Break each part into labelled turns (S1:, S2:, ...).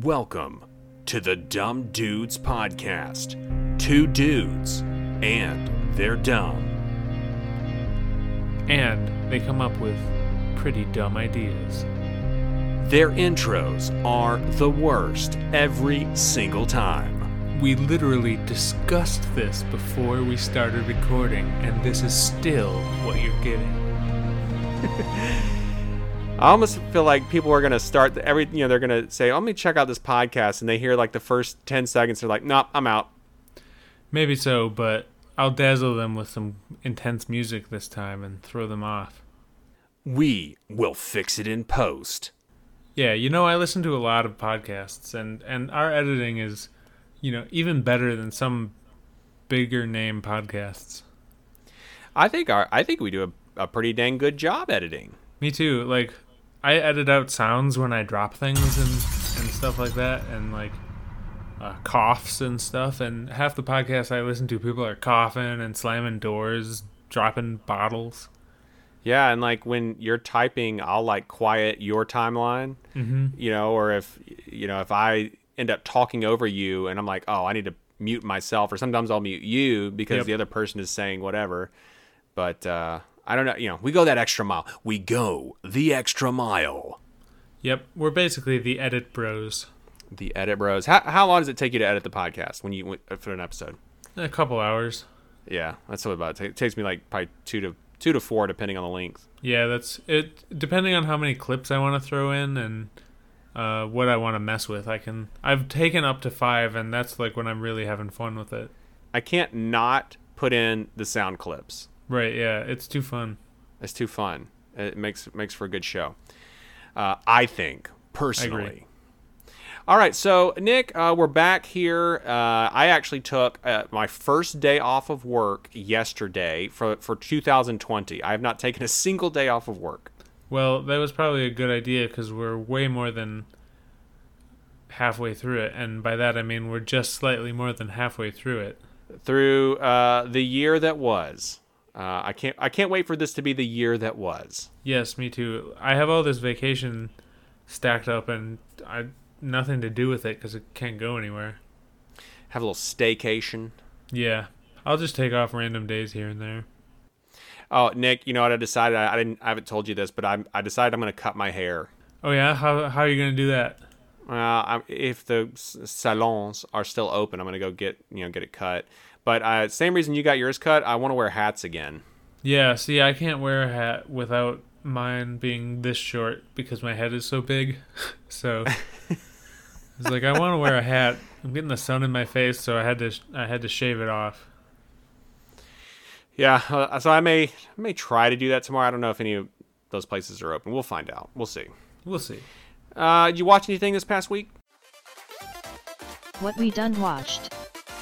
S1: Welcome to the Dumb Dudes Podcast. Two dudes, and they're dumb.
S2: And they come up with pretty dumb ideas.
S1: Their intros are the worst every single time.
S2: We literally discussed this before we started recording, and this is still what you're getting.
S1: I almost feel like people are going to start they're going to say, let me check out this podcast. And they hear like the first 10 seconds. They're like, nope, I'm out.
S2: Maybe so, but I'll dazzle them with some intense music this time and throw them off.
S1: We will fix it in post.
S2: Yeah, I listen to a lot of podcasts, and our editing is, even better than some bigger name podcasts.
S1: I think we do a pretty dang good job editing.
S2: Me too. Like, I edit out sounds when I drop things and stuff like that, and like coughs and stuff. And half the podcasts I listen to, people are coughing and slamming doors, dropping bottles.
S1: Yeah, and like when you're typing, I'll like quiet your timeline, or if I end up talking over you and I'm like, oh, I need to mute myself, or sometimes I'll mute you because the other person is saying whatever. But I don't know, we go that extra mile. We go the extra mile.
S2: Yep, we're basically the edit bros.
S1: The edit bros. How long does it take you to edit the podcast for an episode?
S2: A couple hours.
S1: Yeah, that's what about it takes me like probably two to four, depending on the length.
S2: Yeah, that's it. Depending on how many clips I want to throw in and what I want to mess with, I've taken up to 5, and that's like when I'm really having fun with it.
S1: I can't not put in the sound clips.
S2: Right, yeah, it's too fun.
S1: It's too fun. It makes for a good show. I think, personally.
S2: I agree.
S1: All right, so Nick, we're back here. I actually took my first day off of work yesterday for 2020. I have not taken a single day off of work.
S2: Well, that was probably a good idea because we're way more than halfway through it, and by that I mean we're just slightly more than halfway through it.
S1: Through the year that was. I can't wait for this to be the year that was.
S2: Yes, me too. I have all this vacation stacked up, and nothing to do with it because it can't go anywhere.
S1: Have a little staycation.
S2: Yeah, I'll just take off random days here and there.
S1: Oh, Nick, you know what I decided? I haven't told you this, but I decided I'm going to cut my hair.
S2: Oh yeah, how are you going to do that?
S1: If the salons are still open, I'm going to go get it cut. But same reason you got yours cut, I want to wear hats again.
S2: Yeah, see, I can't wear a hat without mine being this short because my head is so big. So it's like I want to wear a hat. I'm getting the sun in my face, so I had to shave it off.
S1: Yeah, so I may try to do that tomorrow. I don't know if any of those places are open. We'll find out. We'll see. Did you watch anything this past week?
S3: What we done watched.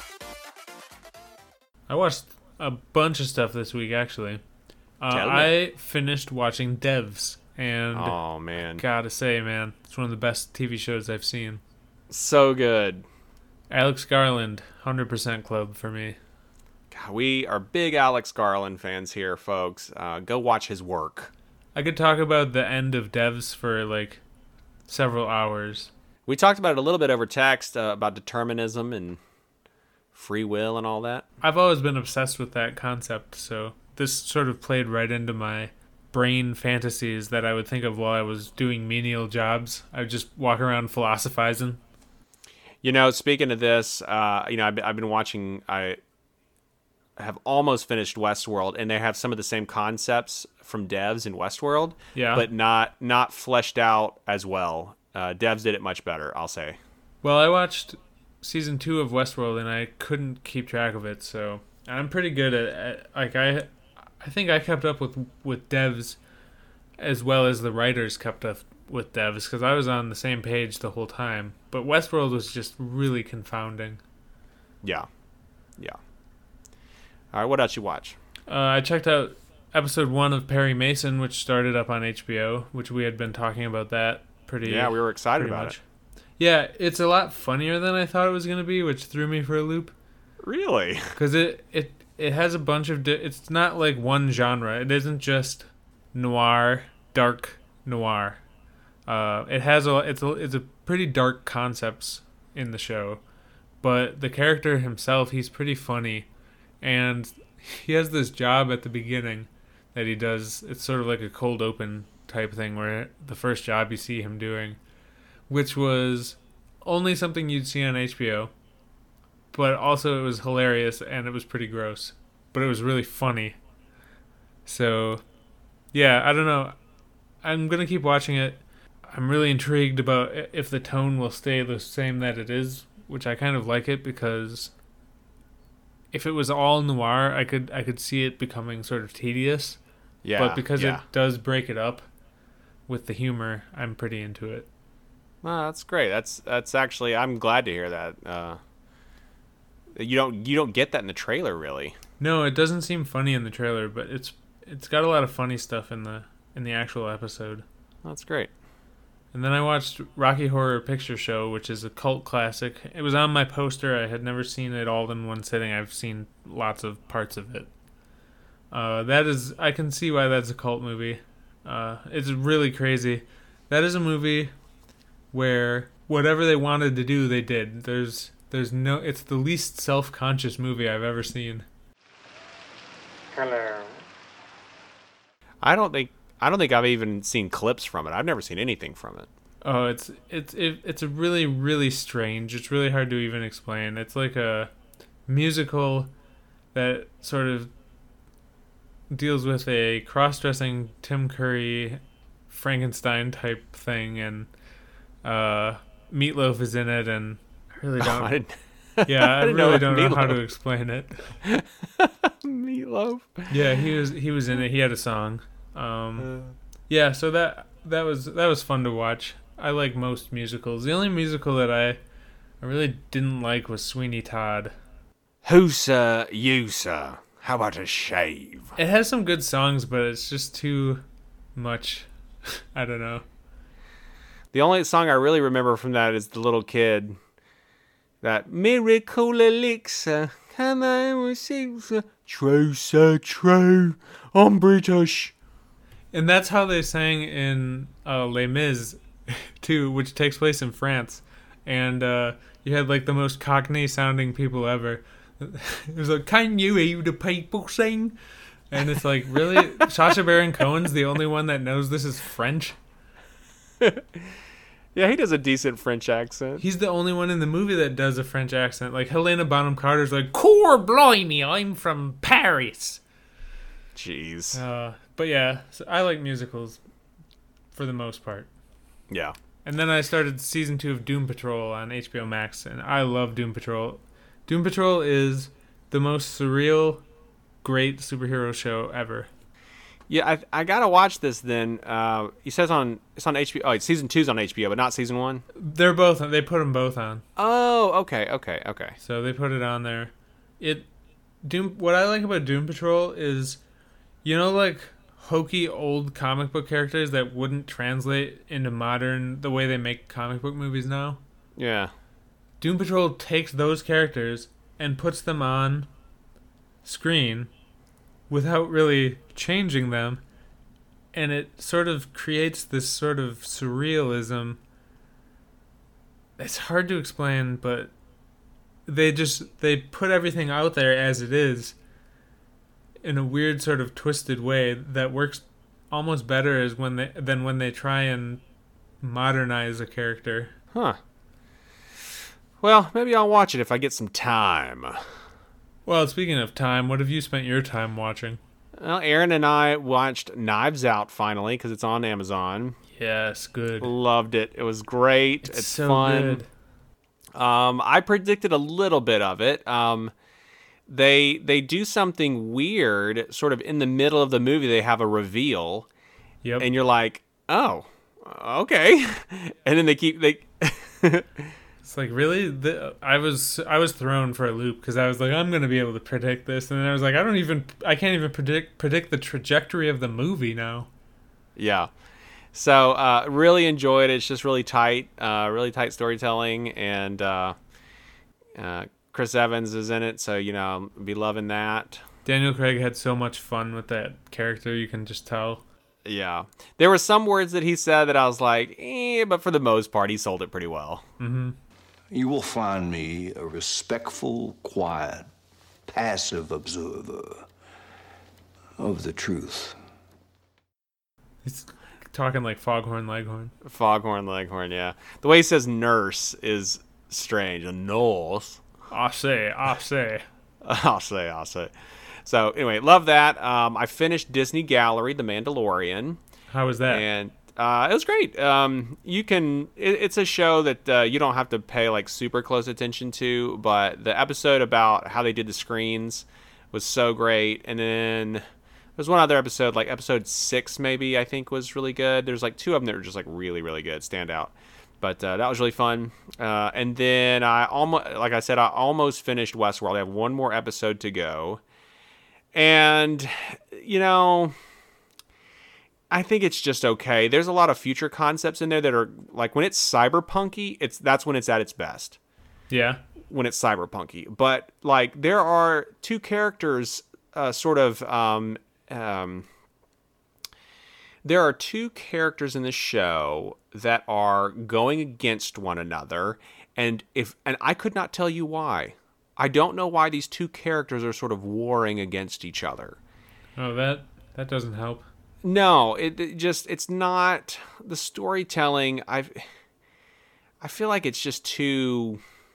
S2: I watched a bunch of stuff this week, actually. I finished watching Devs, and
S1: oh man,
S2: gotta say, man, it's one of the best TV shows I've seen.
S1: So good.
S2: Alex Garland, 100% club for me.
S1: God, we are big Alex Garland fans here, folks. Go watch his work.
S2: I could talk about the end of Devs for like several hours.
S1: We talked about it a little bit over text about determinism and free will and all that.
S2: I've always been obsessed with that concept, so this sort of played right into my brain fantasies that I would think of while I was doing menial jobs. I would just walk around philosophizing.
S1: Speaking of this, I've been watching. I have almost finished Westworld, and they have some of the same concepts from Devs in Westworld, but not fleshed out as well. Devs did it much better, I'll say.
S2: Well, I watched season 2 of Westworld, and I couldn't keep track of it, so I'm pretty good at like I think I kept up with Devs as well as the writers kept up with Devs because I was on the same page the whole time. But Westworld was just really confounding.
S1: Yeah. All right, what else you watch?
S2: I checked out episode 1 of Perry Mason, which started up on HBO, which we had been talking about that pretty.
S1: Yeah, we were excited about it.
S2: Yeah, it's a lot funnier than I thought it was going to be, which threw me for a loop.
S1: Really?
S2: Because it has a bunch of... it's not like one genre. It isn't just noir, dark noir. It's a pretty dark concepts in the show, but the character himself, he's pretty funny, and he has this job at the beginning that he does. It's sort of like a cold open type thing where the first job you see him doing, which was only something you'd see on HBO, but also it was hilarious and it was pretty gross, but it was really funny. So, yeah, I don't know. I'm going to keep watching it. I'm really intrigued about if the tone will stay the same that it is, which I kind of like it, because if it was all noir, I could see it becoming sort of tedious.
S1: Yeah.
S2: But because it does break it up with the humor, I'm pretty into it.
S1: Well, that's great. That's actually, I'm glad to hear that. You don't get that in the trailer, really.
S2: No, it doesn't seem funny in the trailer, but it's got a lot of funny stuff in the actual episode.
S1: That's great.
S2: And then I watched Rocky Horror Picture Show, which is a cult classic. It was on my poster. I had never seen it all in one sitting. I've seen lots of parts of it. I can see why that's a cult movie. It's really crazy. That is a movie where whatever they wanted to do, they did. It's the least self-conscious movie I've ever seen.
S4: Hello.
S1: I don't think I've even seen clips from it. I've never seen anything from it.
S2: Oh, it's a really, really strange. It's really hard to even explain. It's like a musical that sort of deals with a cross-dressing Tim Curry Frankenstein type thing, and Meatloaf is in it, and I really don't. I really don't know how to explain it.
S1: Meatloaf.
S2: Yeah, he was in it. He had a song. Yeah, so that was fun to watch. I like most musicals. The only musical that I really didn't like was Sweeney Todd.
S1: Who, sir? You, sir. How about a shave?
S2: It has some good songs, but it's just too much. I don't know.
S1: The only song I really remember from that is the little kid. That miracle elixir. Come on, true, sir, true. I'm British.
S2: And that's how they sang in Les Mis, too, which takes place in France. And you had like the most Cockney-sounding people ever. It was like, can you hear the people sing? And it's like, really? Sacha Baron Cohen's the only one that knows this is French?
S1: Yeah, he does a decent French accent.
S2: He's the only one in the movie that does a French accent. Like, Helena Bonham Carter's like, Core blimey, I'm from Paris.
S1: Jeez.
S2: But yeah, so I like musicals for the most part.
S1: Yeah.
S2: And then I started season 2 of Doom Patrol on HBO Max, and I love Doom Patrol. Doom Patrol is the most surreal, great superhero show ever.
S1: Yeah, I gotta watch this then. He says it's on HBO. Oh, season 2's on HBO, but not season 1.
S2: They put them both on.
S1: Oh, okay.
S2: So they put it on there. What I like about Doom Patrol is, like hokey old comic book characters that wouldn't translate into modern the way they make comic book movies now.
S1: Yeah.
S2: Doom Patrol takes those characters and puts them on screen without really changing them, and it sort of creates this sort of surrealism. It's hard to explain, but they put everything out there as it is in a weird sort of twisted way that works almost better than when they try and modernize a character.
S1: Huh. Well, maybe I'll watch it if I get some time.
S2: Well, speaking of time, what have you spent your time watching?
S1: Well, Aaron and I watched Knives Out finally because it's on Amazon.
S2: Yes, good.
S1: Loved it. It was great. It's
S2: so
S1: fun.
S2: Good.
S1: I predicted a little bit of it. They do something weird, sort of in the middle of the movie. They have a reveal,
S2: Yep.
S1: and you're like, "Oh, okay," and then they.
S2: It's like, really? I was thrown for a loop because I was like, I'm gonna be able to predict this, and then I was like, I can't even predict the trajectory of the movie now.
S1: Yeah. So really enjoyed it. It's just really tight storytelling, and Chris Evans is in it, so I'll be loving that.
S2: Daniel Craig had so much fun with that character, you can just tell.
S1: Yeah. There were some words that he said that I was like, but for the most part, he sold it pretty well.
S2: Mm-hmm.
S4: You will find me a respectful, quiet, passive observer of the truth.
S2: He's talking like Foghorn Leghorn.
S1: Foghorn Leghorn, yeah. The way he says nurse is strange. A nurse.
S2: I say.
S1: I'll say. So anyway, love that. I finished Disney Gallery, The Mandalorian.
S2: How was that?
S1: And it was great. It's a show that you don't have to pay like super close attention to, but the episode about how they did the screens was so great. And then there's one other episode, like episode 6 maybe, I think was really good. There's like 2 of them that were just like really, really good, stand out. But that was really fun. And then I almost finished Westworld. I have one more episode to go. And, I think it's just okay. There's a lot of future concepts in there that are, like, when it's cyberpunky, that's when it's at its best.
S2: Yeah.
S1: When it's cyberpunky. But, like, there are 2 characters there are 2 characters in the show that are going against one another, and I could not tell you why. I don't know why these 2 characters are sort of warring against each other.
S2: Oh, that doesn't help.
S1: No, it's not the storytelling. I feel like it's just too.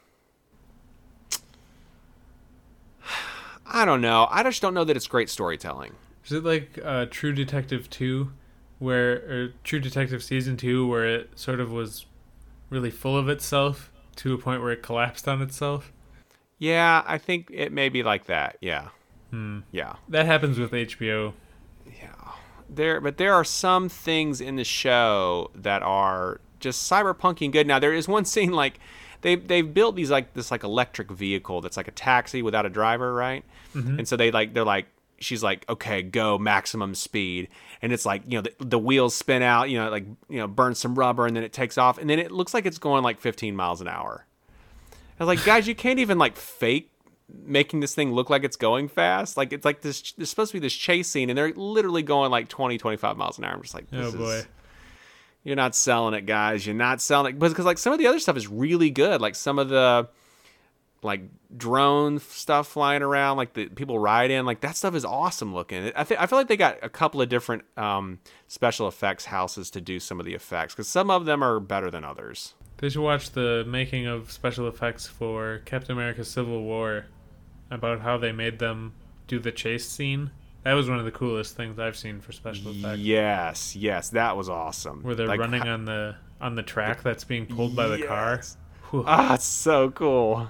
S1: I don't know. I just don't know that it's great storytelling.
S2: Is it like True Detective 2, or True Detective Season 2, where it sort of was really full of itself to a point where it collapsed on itself?
S1: Yeah, I think it may be like that. Yeah. Yeah.
S2: That happens with HBO.
S1: Yeah. But there are some things in the show that are just cyberpunky and good. Now, there is one scene, like, they've built this electric vehicle that's like a taxi without a driver, right? Mm-hmm. And so they're like, she's like, okay, go maximum speed. And it's like, the wheels spin out, burn some rubber, and then it takes off. And then it looks like it's going like 15 miles an hour. I was like, guys, you can't even like fake making this thing look like it's going fast. Like, it's like this, there's supposed to be this chase scene, and they're literally going like 20, 25 miles an hour. I'm just like, you're not selling it, guys. You're not selling it. Because like some of the other stuff is really good. Like some of the like drone stuff flying around, like the people ride in, like that stuff is awesome looking. I feel like they got a couple of different special effects houses to do some of the effects, because some of them are better than others.
S2: They should watch the making of special effects for Captain America Civil War, about how they made them do the chase scene. That was one of the coolest things I've seen for special effects.
S1: Yes, that was awesome.
S2: Where they're like, running on the track that's being pulled by the car.
S1: It's so cool.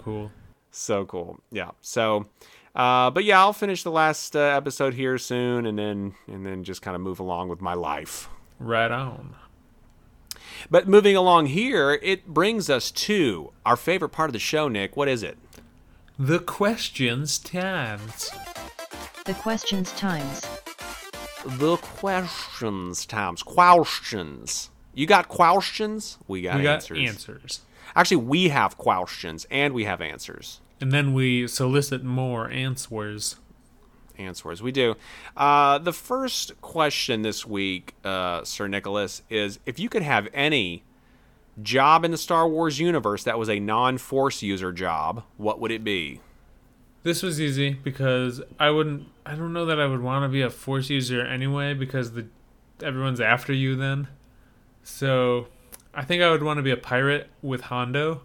S1: So cool. Yeah. So, but yeah, I'll finish the last episode here soon, and then just kind of move along with my life.
S2: Right on.
S1: But moving along here, it brings us to our favorite part of the show, Nick. What is it?
S2: The questions times.
S3: The questions times.
S1: The questions times. Questions. You got questions? We got answers. Actually, we have questions and we have answers.
S2: And then we solicit more answers.
S1: We do. The first question this week, Sir Nicholas, is if you could have any job in the Star Wars universe that was a non-Force user job, what would it be?
S2: This was easy because I don't know that I would want to be a Force user anyway, because everyone's after you then. So I think I would want to be a pirate with Hondo.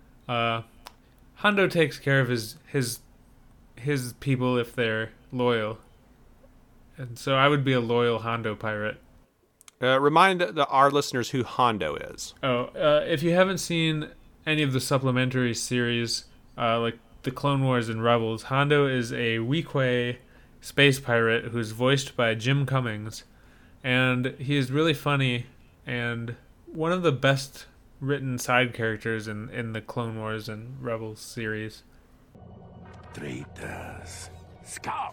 S2: Hondo takes care of his people if they're loyal. And so I would be a loyal Hondo pirate.
S1: Remind our listeners who Hondo is.
S2: If you haven't seen any of the supplementary series, like the Clone Wars and Rebels, Hondo is a Weequay space pirate who's voiced by Jim Cummings. And he is really funny and one of the best written side characters in the Clone Wars and Rebels series.
S4: Traitors, scum.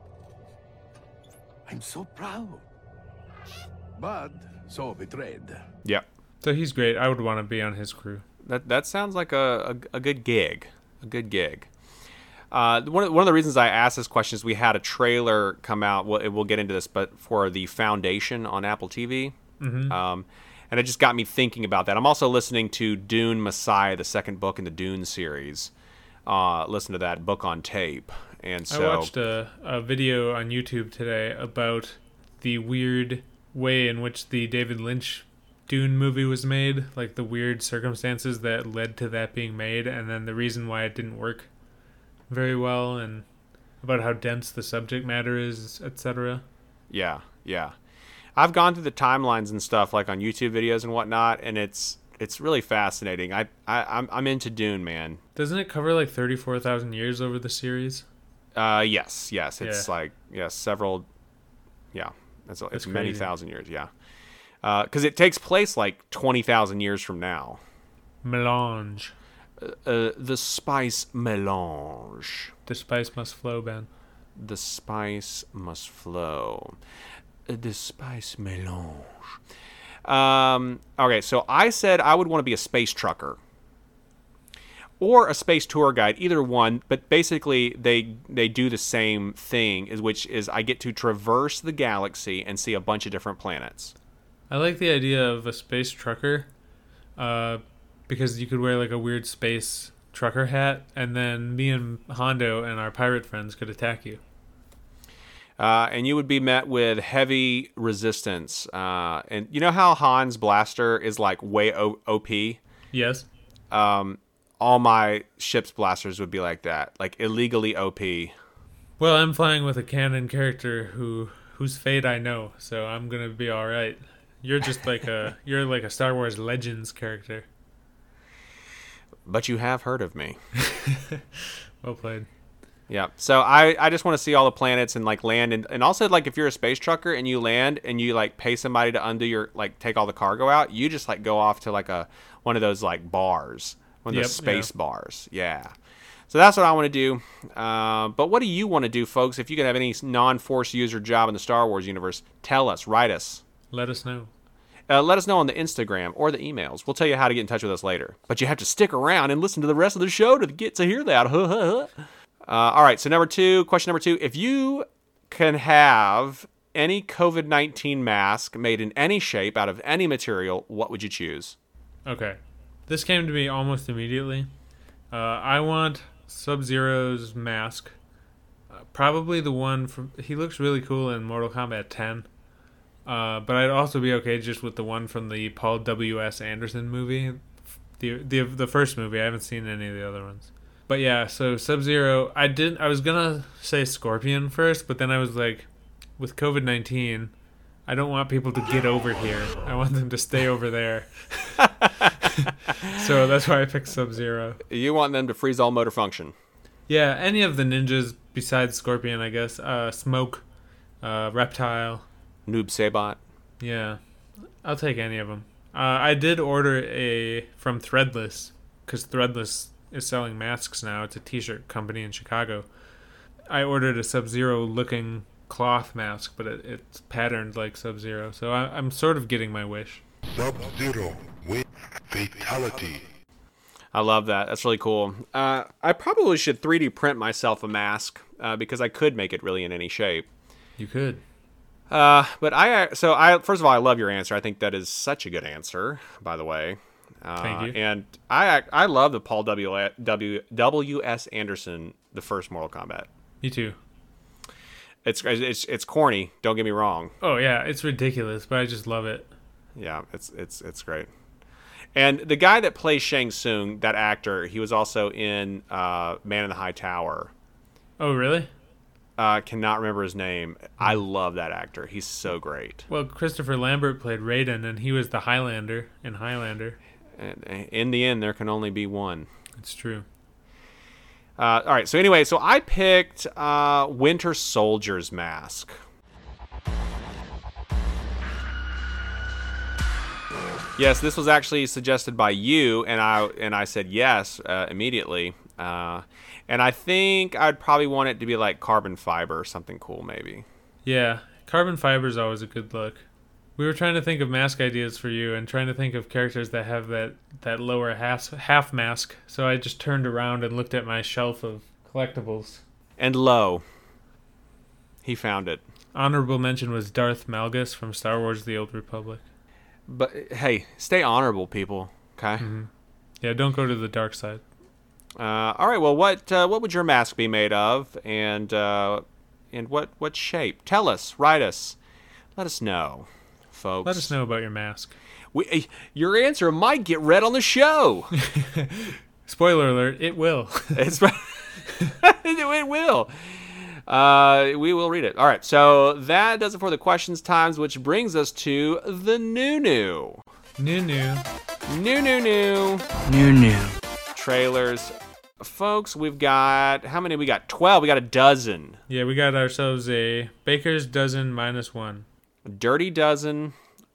S4: I'm so proud, but so betrayed.
S1: Yep.
S2: So he's great. I would want to be on his crew.
S1: That sounds like a good gig. A good gig. One of the reasons I asked this question is we had a trailer come out. We'll get into this, but for The Foundation on Apple TV.
S2: Mm-hmm.
S1: And it just got me thinking about that. I'm also listening to Dune Messiah, the second book in the Dune series. Listen to that book on tape. And so
S2: I watched a video on YouTube today about the weird way in which the David Lynch Dune movie was made, like the weird circumstances that led to that being made, and then the reason why it didn't work very well, and about how dense the subject matter is, etc.
S1: Yeah. I've gone through the timelines and stuff like on YouTube videos and whatnot, and it's really fascinating. I'm into Dune, man.
S2: Doesn't it cover like 34,000 years over the series?
S1: Yes. It's several. Yeah, it's many
S2: crazy.
S1: thousand years. Yeah, because it takes place like 20,000 years from now.
S2: Melange.
S1: The spice melange.
S2: The spice must flow, Ben.
S1: The spice must flow. The spice melange. Okay, so I said I would want to be a space trucker or a space tour guide, either one. But basically, they do the same thing, which is I get to traverse the galaxy and see a bunch of different planets.
S2: I like the idea of a space trucker, because you could wear like a weird space trucker hat, and then me and Hondo and our pirate friends could attack you.
S1: And you would be met with heavy resistance. And you know how Han's blaster is like way OP?
S2: Yes.
S1: All my ship's blasters would be like that, like illegally OP.
S2: Well, I'm flying with a canon character whose fate I know, so I'm gonna be all right. You're just like you're like a Star Wars Legends character.
S1: But you have heard of me.
S2: Well played.
S1: Yeah. So I just want to see all the planets and like land and also like if you're a space trucker and you land and you like pay somebody to undo your like take all the cargo out, you just like go off to like one of those like bars, one of those space bars. Yeah. So that's what I want to do. But what do you want to do, folks? If you could have any non-Force user job in the Star Wars universe, tell us, write us.
S2: Let us know.
S1: Let us know on the Instagram or the emails. We'll tell you how to get in touch with us later. But you have to stick around and listen to the rest of the show to get to hear that. All right, so question number two. If you can have any COVID-19 mask made in any shape out of any material, what would you choose?
S2: Okay. This came to me almost immediately. I want Sub-Zero's mask. Probably the one from... He looks really cool in Mortal Kombat 10. But I'd also be okay just with the one from the Paul W.S. Anderson movie. The first movie. I haven't seen any of the other ones. But yeah, so Sub-Zero, I was gonna say Scorpion first, but then I was like, with COVID-19, I don't want people to get over here. I want them to stay over there. So that's why I picked Sub-Zero.
S1: You want them to freeze all motor function.
S2: Yeah, any of the ninjas besides Scorpion, I guess. Smoke, Reptile.
S1: Noob Sabot.
S2: Yeah, I'll take any of them. I did order from Threadless, because Threadless is selling masks now. It's a t-shirt company in Chicago. I ordered a Sub-Zero looking cloth mask, but it's patterned like Sub-Zero, so I'm sort of getting my wish.
S4: Sub-Zero with fatality.
S1: I love that. That's really cool. I probably should 3D print myself a mask because I could make it really in any shape.
S2: You could.
S1: But first of all, I love your answer. I think that is such a good answer, by the way.
S2: Thank you.
S1: And I love the Paul W.S. Anderson, the first Mortal Kombat.
S2: Me too.
S1: It's corny. Don't get me wrong.
S2: Oh yeah, it's ridiculous, but I just love it.
S1: Yeah, it's great. And the guy that plays Shang Tsung, that actor, he was also in Man in the High Tower.
S2: Oh really?
S1: Cannot remember his name. I love that actor. He's so great.
S2: Well, Christopher Lambert played Raiden, and he was the Highlander in Highlander.
S1: And in the end, there can only be one.
S2: It's true.
S1: All right. So anyway, I picked Winter Soldier's mask. Yes, this was actually suggested by you, and I said yes immediately. And I think I'd probably want it to be like carbon fiber or something cool, maybe.
S2: Yeah, carbon fiber is always a good look. We were trying to think of mask ideas for you and trying to think of characters that have that lower half mask. So I just turned around and looked at my shelf of Collectibles.
S1: And lo, he found it.
S2: Honorable mention was Darth Malgus from Star Wars: The Old Republic.
S1: But hey, stay honorable, people. Okay.
S2: Yeah, don't go to the dark side.
S1: All right. Well, what would your mask be made of, and what shape? Tell us. Write us. Let us know, folks.
S2: Let us know about your mask.
S1: Your answer might get read on the show.
S2: Spoiler alert, it will.
S1: It will. We will read it. All right, so that does it for the questions times, which brings us to the new trailers. Folks, we've got, how many? We got 12. We got a dozen.
S2: Yeah, we got ourselves a Baker's Dozen -1.
S1: A dirty dozen.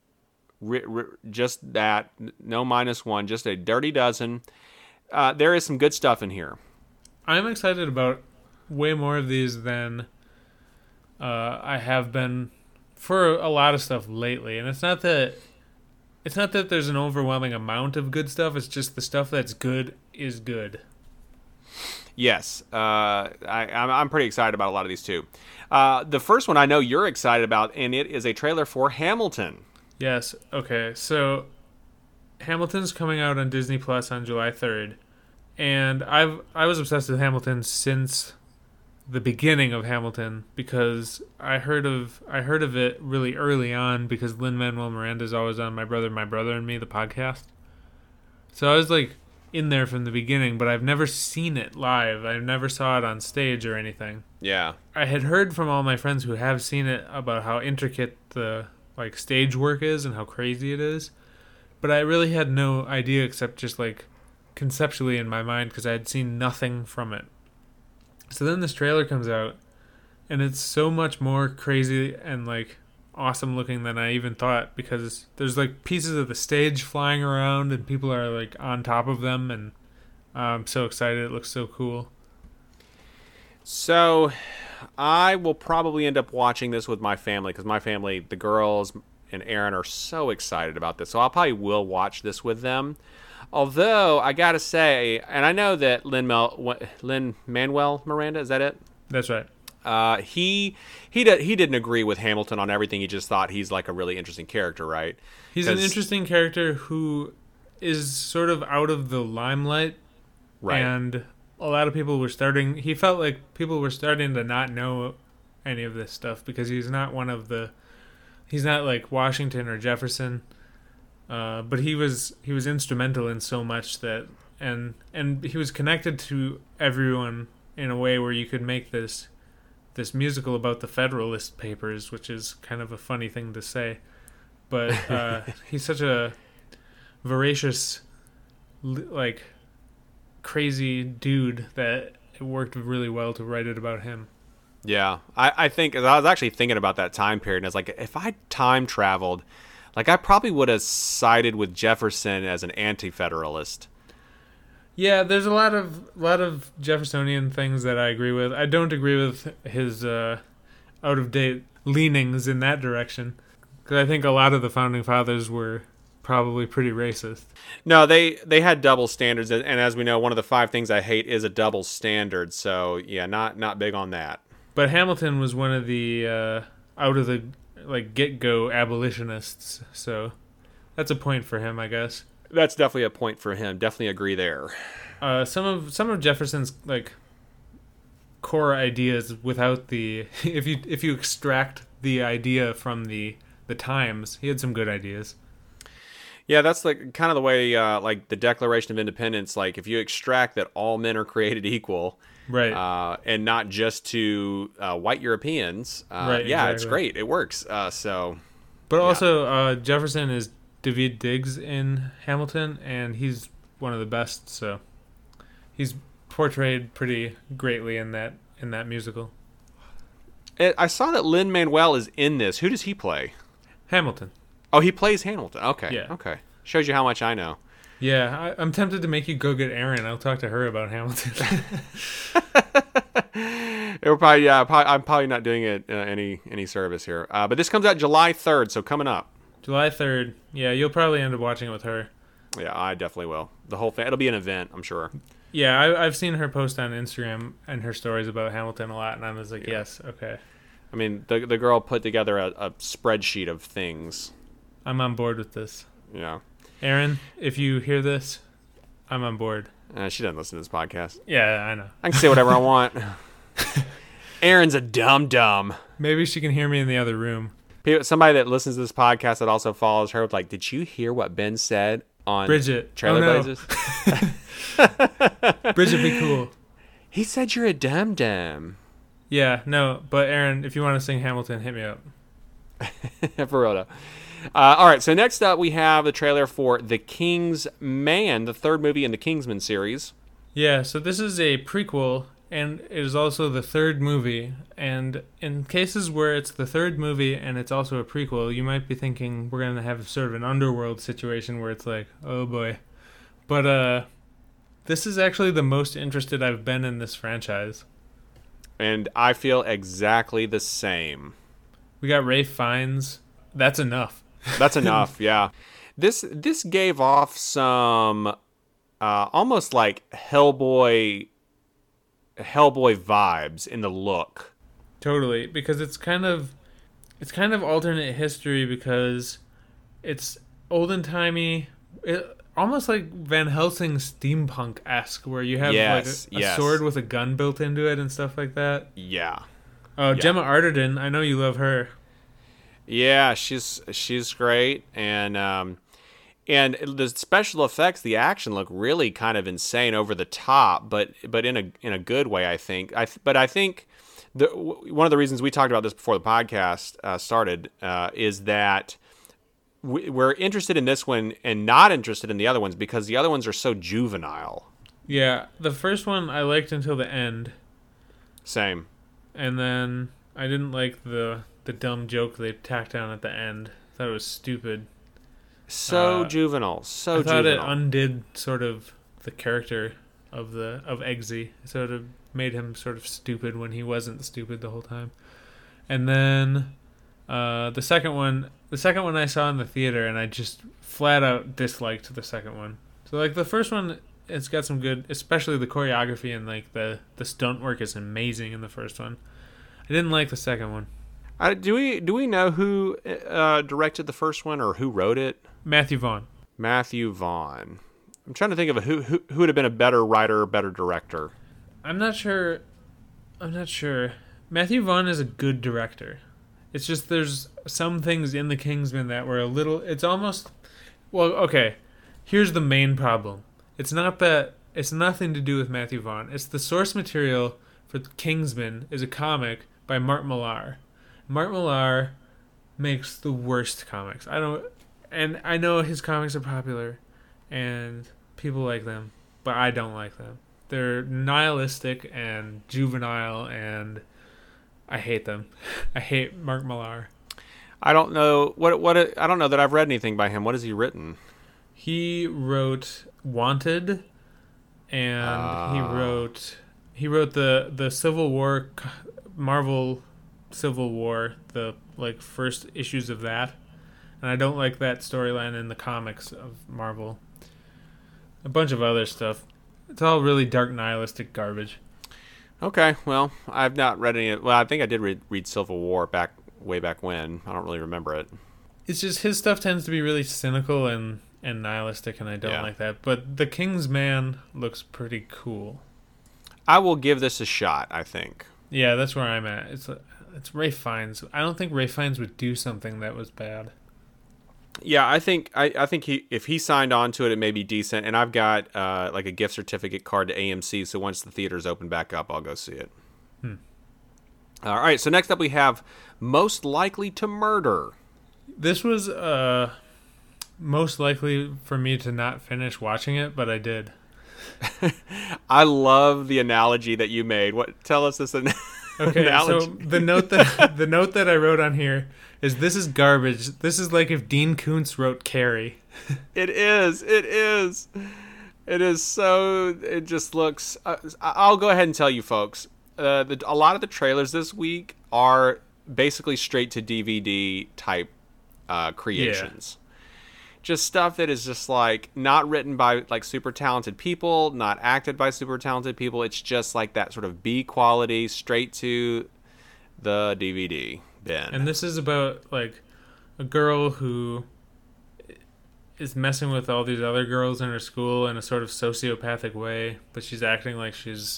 S1: Just that. No -1. Just a dirty dozen. There is some good stuff in here.
S2: I'm excited about way more of these than I have been for a lot of stuff lately. And it's not that there's an overwhelming amount of good stuff. It's just the stuff that's good is good.
S1: Yes, I'm pretty excited about a lot of these too. The first one I know you're excited about, and it is a trailer for Hamilton.
S2: Yes. Okay. So Hamilton's coming out on Disney Plus on July 3rd, and I was obsessed with Hamilton since the beginning of Hamilton because I heard of it really early on because Lin-Manuel Miranda is always on My Brother and Me, the podcast. So I was like in there from the beginning, but I've never seen it live. I never saw it on stage or anything.
S1: Yeah.
S2: I had heard from all my friends who have seen it about how intricate the like stage work is and how crazy it is, but I really had no idea except just like conceptually in my mind because I had seen nothing from it. So then this trailer comes out and it's so much more crazy and like awesome looking than I even thought because there's like pieces of the stage flying around and people are like on top of them, and I'm so excited. It looks so cool.
S1: So I will probably end up watching this with my family because my family, the girls and Aaron, are so excited about this. So I probably will watch this with them. Although I gotta say, and I know that Lin-Manuel Miranda, is that it?
S2: That's right.
S1: He didn't agree with Hamilton on everything. He just thought he's like a really interesting character, right?
S2: He's an interesting character who is sort of out of the limelight,
S1: right?
S2: And a lot of people were starting. He felt like people were starting to not know any of this stuff because he's not he's not like Washington or Jefferson. But he was instrumental in so much that, and he was connected to everyone in a way where you could make this musical about the Federalist Papers, which is kind of a funny thing to say. But he's such a voracious, like, crazy dude that it worked really well to write it about him.
S1: Yeah, I think I was actually thinking about that time period, and I was like, if I time traveled, like I probably would have sided with Jefferson as an anti-federalist.
S2: Yeah, there's a lot of Jeffersonian things that I agree with. I don't agree with his out-of-date leanings in that direction, because I think a lot of the founding fathers were probably pretty racist.
S1: No, they had double standards, and as we know, one of the 5 things I hate is a double standard. So yeah, not big on that.
S2: But Hamilton was one of the out of the like get-go abolitionists, so that's a point for him, I guess.
S1: That's definitely a point for him. Definitely agree there.
S2: Some of Jefferson's like core ideas, without the if you extract the idea from the times, he had some good ideas.
S1: Yeah, that's like kind of the way like the Declaration of Independence. Like if you extract that all men are created equal,
S2: right,
S1: and not just to white Europeans,
S2: right?
S1: Yeah,
S2: exactly.
S1: It's great. It works. So,
S2: but also Jefferson is Daveed Diggs in Hamilton, and he's one of the best. So he's portrayed pretty greatly in that musical.
S1: I saw that Lin-Manuel is in this. Who does he play?
S2: Hamilton.
S1: Oh, he plays Hamilton. Okay.
S2: Yeah.
S1: Okay. Shows you how much I know.
S2: Yeah, I'm tempted to make you go get Erin. I'll talk to her about Hamilton.
S1: I'm probably not doing it any service here. But this comes out July 3rd, so coming up.
S2: July 3rd. Yeah, you'll probably end up watching it with her.
S1: Yeah, I definitely will. The whole thing. It'll be an event, I'm sure.
S2: Yeah, I've seen her post on Instagram and her stories about Hamilton a lot, and I was like, yes, okay.
S1: I mean, the girl put together a spreadsheet of things.
S2: I'm on board with this.
S1: Yeah.
S2: Aaron, if you hear this, I'm on board.
S1: She doesn't listen to this podcast.
S2: Yeah, I know.
S1: I can say whatever I want. Aaron's a dumb.
S2: Maybe she can hear me in the other room.
S1: Somebody that listens to this podcast that also follows her, like, did you hear what Ben said on
S2: Bridget.
S1: Trailer Blazers?
S2: Bridget, be cool.
S1: He said you're a dum.
S2: Yeah, no, but Aaron, if you want to sing Hamilton, hit me up.
S1: For real though. All right, so next up we have the trailer for The King's Man, the third movie in the Kingsman series.
S2: Yeah, so this is a prequel, and it is also the third movie. And in cases where it's the third movie and it's also a prequel, you might be thinking we're going to have sort of an underworld situation where it's like, oh boy. But this is actually the most interested I've been in this franchise.
S1: And I feel exactly the same.
S2: We got Ralph Fiennes. That's enough.
S1: That's enough, yeah. This gave off some almost like Hellboy vibes in the look.
S2: Totally, because it's kind of alternate history because it's olden timey, almost like Van Helsing steampunk-esque, where you have a sword with a gun built into it and stuff like that.
S1: Yeah.
S2: Oh, yeah. Gemma Arterton, I know you love her.
S1: Yeah, she's great, and the special effects, the action look really kind of insane, over the top, but in a good way, I think. But I think one of the reasons we talked about this before the podcast started is that we're interested in this one and not interested in the other ones because the other ones are so juvenile.
S2: Yeah, the first one I liked until the end.
S1: Same. And
S2: then I didn't like the dumb joke they tacked on at the end. I thought it was stupid.
S1: Juvenile. I thought
S2: it undid sort of the character of Eggsy. Sort of made him sort of stupid when he wasn't stupid the whole time. And then the second one I saw in the theater, and I just flat out disliked the second one. So like the first one, it's got some good, especially the choreography and like the stunt work is amazing in the first one. I didn't like the second one.
S1: Do we know who directed the first one or who wrote it?
S2: Matthew Vaughn.
S1: I'm trying to think of who would have been a better writer or better director.
S2: I'm not sure. Matthew Vaughn is a good director. It's just there's some things in The Kingsman that were a little... It's almost... Well, okay. Here's the main problem. It's not that... It's nothing to do with Matthew Vaughn. It's the source material for The Kingsman is a comic by Mark Millar. Mark Millar makes the worst comics. I know his comics are popular and people like them, but I don't like them. They're nihilistic and juvenile, and I hate them. I hate Mark Millar.
S1: I don't know I don't know that I've read anything by him. What has he written?
S2: He wrote Wanted, and he wrote the Civil War, Marvel Civil War, the like first issues of that. And I don't like that storyline in the comics of Marvel. A bunch of other stuff. It's all really dark nihilistic garbage.
S1: Okay, well, I've not read any. Well, I think I did read Civil War way back when. I don't really remember it.
S2: It's just his stuff tends to be really cynical and nihilistic, and I don't like that. But The King's Man looks pretty cool.
S1: I will give this a shot, I think.
S2: Yeah, that's where I'm at. It's Ralph Fiennes. I don't think Ralph Fiennes would do something that was bad.
S1: Yeah, I think if he signed on to it, it may be decent. And I've got like a gift certificate card to AMC, so once the theaters open back up, I'll go see it. All right, so next up we have Most Likely to Murder.
S2: This was most likely for me to not finish watching it, but I did.
S1: I love the analogy that you made. Tell us this analogy.
S2: So the note that I wrote on here is this is garbage. This is like if Dean Koontz wrote Carrie.
S1: It is so. It just looks. I'll go ahead and tell you, folks. A lot of the trailers this week are basically straight to DVD type creations. just stuff that is just like not written by like super talented people, not acted by super talented people. It's just like that sort of B quality, straight to the DVD bin.
S2: And this is about like a girl who is messing with all these other girls in her school in a sort of sociopathic way, but she's acting like she's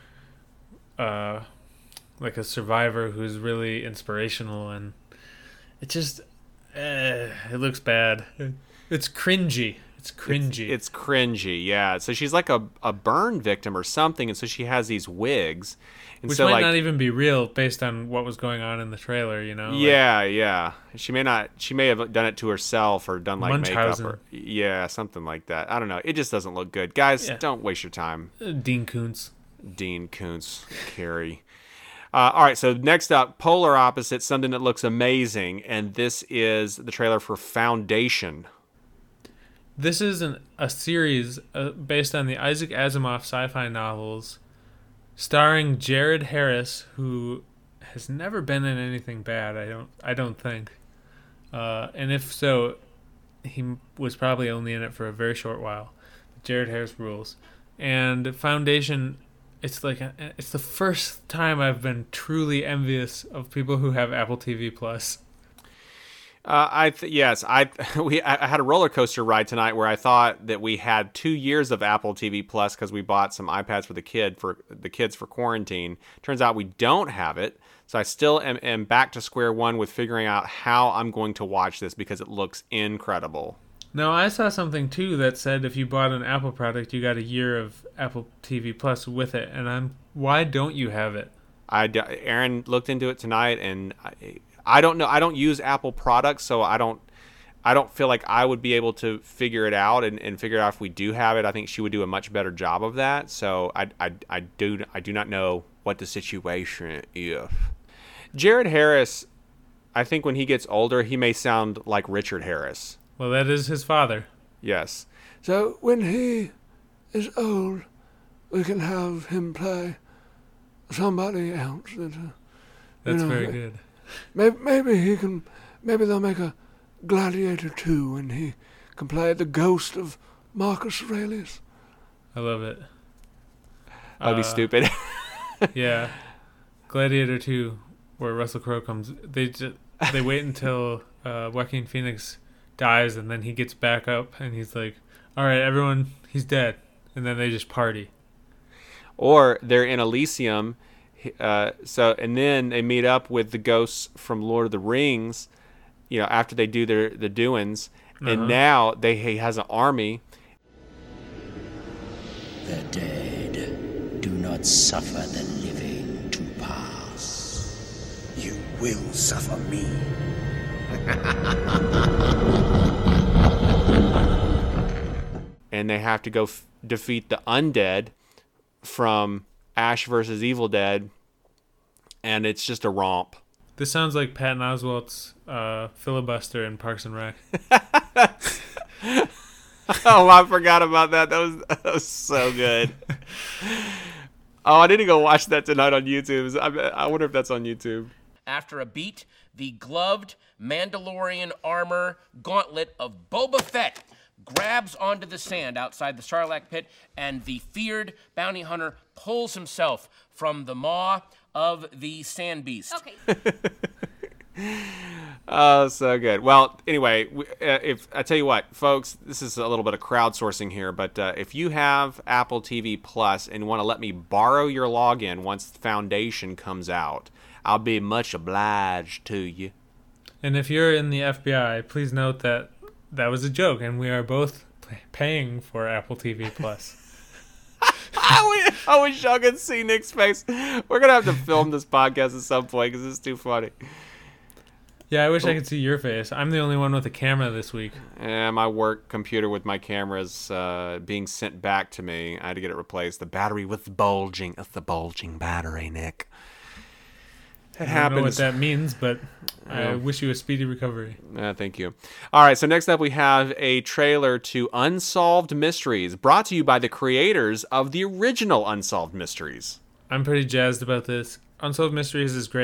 S2: like a survivor who's really inspirational, and it just it looks bad. It's cringy. It's cringy.
S1: It's cringy, yeah. So she's like a burn victim or something, and so she has these wigs. And
S2: Which
S1: so,
S2: might
S1: like,
S2: not even be real based on what was going on in the trailer, you know?
S1: Yeah, yeah. She may have done it to herself or done like makeup
S2: Munchausen.
S1: or yeah, something like that. I don't know. It just doesn't look good. Guys,
S2: Yeah.
S1: don't waste your time.
S2: Dean Koontz.
S1: Dean Koontz, Carrie. All right, so next up, polar opposite, something that looks amazing, and this is the trailer for Foundation.
S2: This is a series based on the Isaac Asimov sci-fi novels, starring Jared Harris, who has never been in anything bad. I don't think, and if so, he was probably only in it for a very short while. Jared Harris rules, and Foundation. It's it's the first time I've been truly envious of people who have Apple TV Plus.
S1: I had a roller coaster ride tonight where I thought that we had 2 years of Apple TV Plus because we bought some iPads for the kids for quarantine. Turns out we don't have it, so I still am back to square one with figuring out how I'm going to watch this because it looks incredible.
S2: No, I saw something too that said if you bought an Apple product, you got a year of Apple TV Plus with it, and why don't you have it?
S1: Aaron looked into it tonight, and I don't know. I don't use Apple products, so I don't feel like I would be able to figure it out and figure out if we do have it. I think she would do a much better job of that. So I do not know what the situation is. Jared Harris, I think when he gets older, he may sound like Richard Harris.
S2: Well, that is his father.
S1: Yes.
S4: So when he is old, we can have him play somebody else.
S2: That's very good.
S4: Maybe they'll make a Gladiator 2 and he can play the ghost of Marcus Aurelius.
S2: I love it.
S1: That'd be stupid.
S2: Yeah. Gladiator 2, where Russell Crowe comes, they wait until Joaquin Phoenix dies, and then he gets back up, and he's like, all right, everyone, he's dead. And then they just party.
S1: Or they're in Elysium, and then they meet up with the ghosts from Lord of the Rings, after they do the doings, and now he has an army.
S5: The dead do not suffer the living to pass.
S4: You will suffer me.
S1: And they have to go defeat the undead from Ash versus Evil Dead, and it's just a romp.
S2: This sounds like Patton Oswalt's filibuster in Parks and Rec.
S1: Oh, I forgot about that. That was so good. Oh, I need to go watch that tonight on YouTube. I wonder if that's on YouTube.
S6: After a beat, the gloved Mandalorian armor gauntlet of Boba Fett grabs onto the sand outside the Sarlacc pit, and the feared bounty hunter pulls himself from the maw of the sand beast.
S7: Okay.
S1: Oh, so good. Well, anyway, if I tell you what, folks, this is a little bit of crowdsourcing here, but if you have Apple TV Plus and want to let me borrow your login once Foundation comes out, I'll be much obliged to you.
S2: And if you're in the FBI, please note that was a joke, and we are both paying for Apple TV Plus.
S1: I wish y'all could see Nick's face. We're going to have to film this podcast at some point because it's too funny.
S2: Yeah, I wish I could see your face. I'm the only one with a camera this week.
S1: Yeah, my work computer with my cameras being sent back to me. I had to get it replaced. The battery with the bulging. It's the bulging battery, Nick. It happens.
S2: I don't know what that means, but I wish you a speedy recovery.
S1: Thank you. All right, so next up we have a trailer to Unsolved Mysteries, brought to you by the creators of the original Unsolved Mysteries.
S2: I'm pretty jazzed about this. Unsolved Mysteries is great.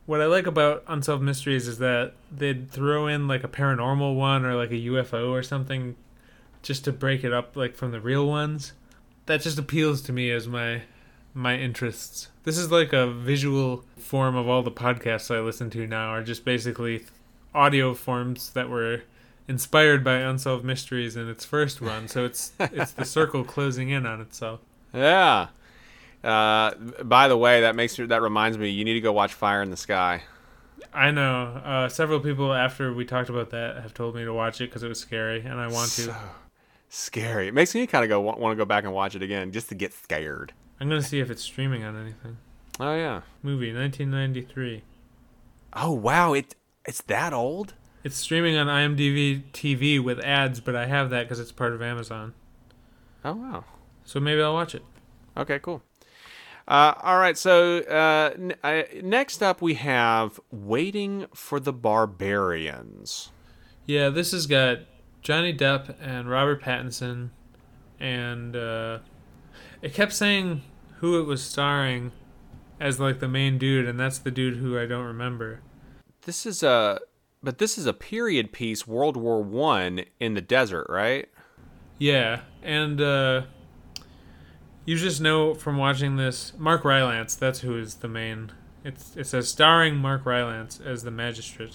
S2: what I like about Unsolved Mysteries is that they'd throw in like a paranormal one or like a UFO or something just to break it up like from the real ones. That just appeals to me as my interests. This is like a visual form of all the podcasts I listen to now are just basically audio forms that were inspired by Unsolved Mysteries in its first run. So it's the circle closing in on itself.
S1: Yeah. By the way, that reminds me, you need to go watch Fire in the Sky.
S2: I know. Several people after we talked about that have told me to watch it because it was scary, and I want to.
S1: So scary. It makes me kind of want to go back and watch it again just to get scared.
S2: I'm going to see if it's streaming on anything.
S1: Oh, yeah.
S2: Movie, 1993.
S1: Oh, wow. It's that old?
S2: It's streaming on IMDb TV with ads, but I have that because it's part of Amazon.
S1: Oh, wow.
S2: So maybe I'll watch it.
S1: Okay, cool. All right, so next up we have Waiting for the Barbarians.
S2: Yeah, this has got Johnny Depp and Robert Pattinson, and it kept saying who it was starring as like the main dude, and that's the dude who I don't remember.
S1: This is a period piece, World War I in the desert, right?
S2: Yeah, and you just know from watching this, Mark Rylance, that's who is the main. It says starring Mark Rylance as the magistrate.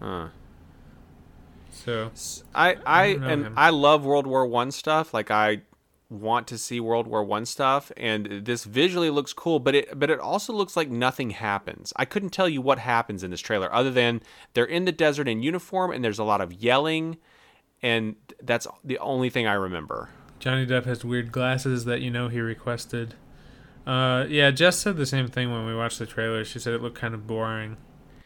S2: So
S1: I love World War I stuff. Like I want to see World War I stuff, and this visually looks cool, but it also looks like nothing happens. I couldn't tell you what happens in this trailer other than they're in the desert in uniform and there's a lot of yelling, and that's the only thing I remember.
S2: Johnny Depp has weird glasses that he requested. Yeah, Jess said the same thing when we watched the trailer. She said it looked kind of boring.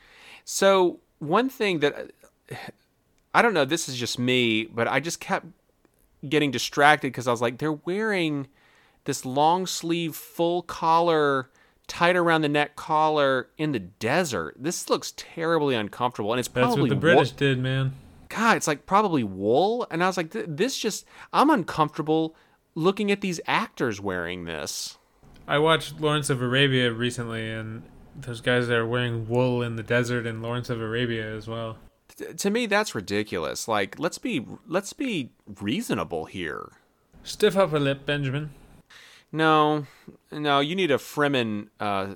S1: So one thing that I don't know, this is just me, but I just kept getting distracted because I was like, they're wearing this long sleeve, full collar, tight around the neck collar in the desert. This looks terribly uncomfortable, and it's probably
S2: that's what the British did, man.
S1: God, it's like probably wool. And I was like, I'm uncomfortable looking at these actors wearing this.
S2: I watched Lawrence of Arabia recently, and those guys that are wearing wool in the desert in Lawrence of Arabia as well.
S1: To me, that's ridiculous. Like, let's be reasonable here.
S2: Stiff upper lip, Benjamin.
S1: No, you need a Fremen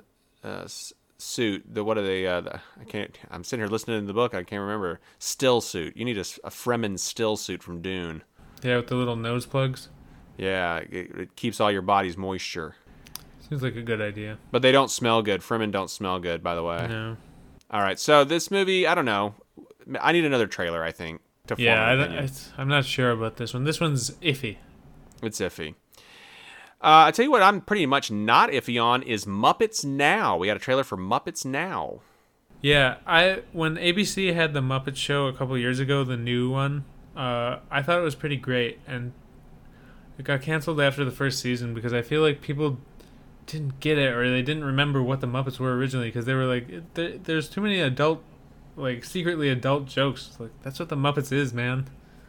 S1: suit. What are they? I can't. I'm sitting here listening to the book. I can't remember. Still suit. You need a Fremen still suit from Dune.
S2: Yeah, with the little nose plugs.
S1: Yeah, it keeps all your body's moisture.
S2: Seems like a good idea.
S1: But they don't smell good. Fremen don't smell good, by the way.
S2: No.
S1: All right, so this movie, I don't know. I need another trailer, I think, to form an opinion.
S2: I'm not sure about this one. This one's iffy.
S1: It's iffy. I tell you what, I'm pretty much not iffy on is Muppets Now. We got a trailer for Muppets Now.
S2: Yeah, when ABC had the Muppet Show a couple years ago, the new one, I thought it was pretty great, and it got canceled after the first season because I feel like people didn't get it or they didn't remember what the Muppets were originally because they were like, there's too many secretly adult jokes. Like, that's what the Muppets is, man.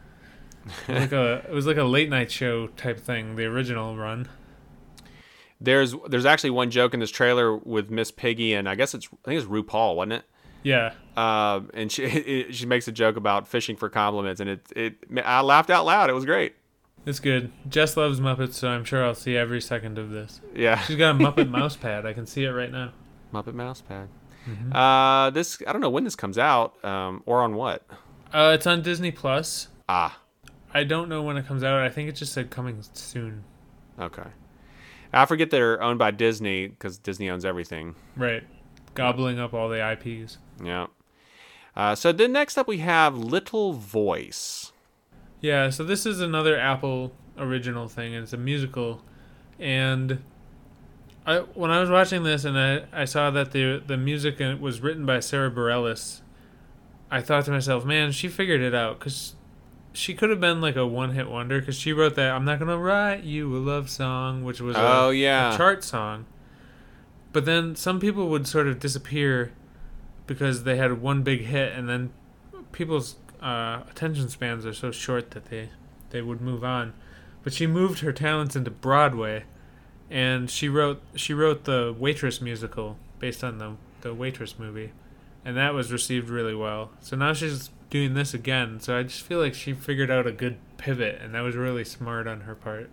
S2: It was like a late night show type thing, the original run.
S1: There's actually one joke in this trailer with Miss Piggy, and I think it's RuPaul, wasn't it?
S2: Yeah.
S1: And she makes a joke about fishing for compliments, and I laughed out loud. It was great.
S2: It's good. Jess loves Muppets, so I'm sure I'll see every second of this.
S1: Yeah.
S2: She's got a Muppet mouse pad. I can see it right now.
S1: Muppet mouse pad.
S2: Mm-hmm.
S1: This, I don't know when this comes out, or on what.
S2: It's on Disney Plus.
S1: Ah.
S2: I don't know when it comes out. I think it just said coming soon.
S1: Okay. I forget they're owned by Disney because Disney owns everything.
S2: Right. Gobbling up all the IPs.
S1: Yeah. So then next up we have Little Voice.
S2: Yeah, so this is another Apple original thing, and it's a musical. And when I was watching this and I saw that the music was written by Sarah Bareilles, I thought to myself, man, she figured it out, because she could have been like a one-hit wonder, because she wrote that I'm Not Gonna Write You a Love Song, which was a chart song. But then some people would sort of disappear because they had one big hit, and then people's attention spans are so short that they would move on. But she moved her talents into Broadway, and she wrote the Waitress musical based on the Waitress movie. and that was received really well. So now she's doing this again. So I just feel like she figured out a good pivot, and that was really smart on her part.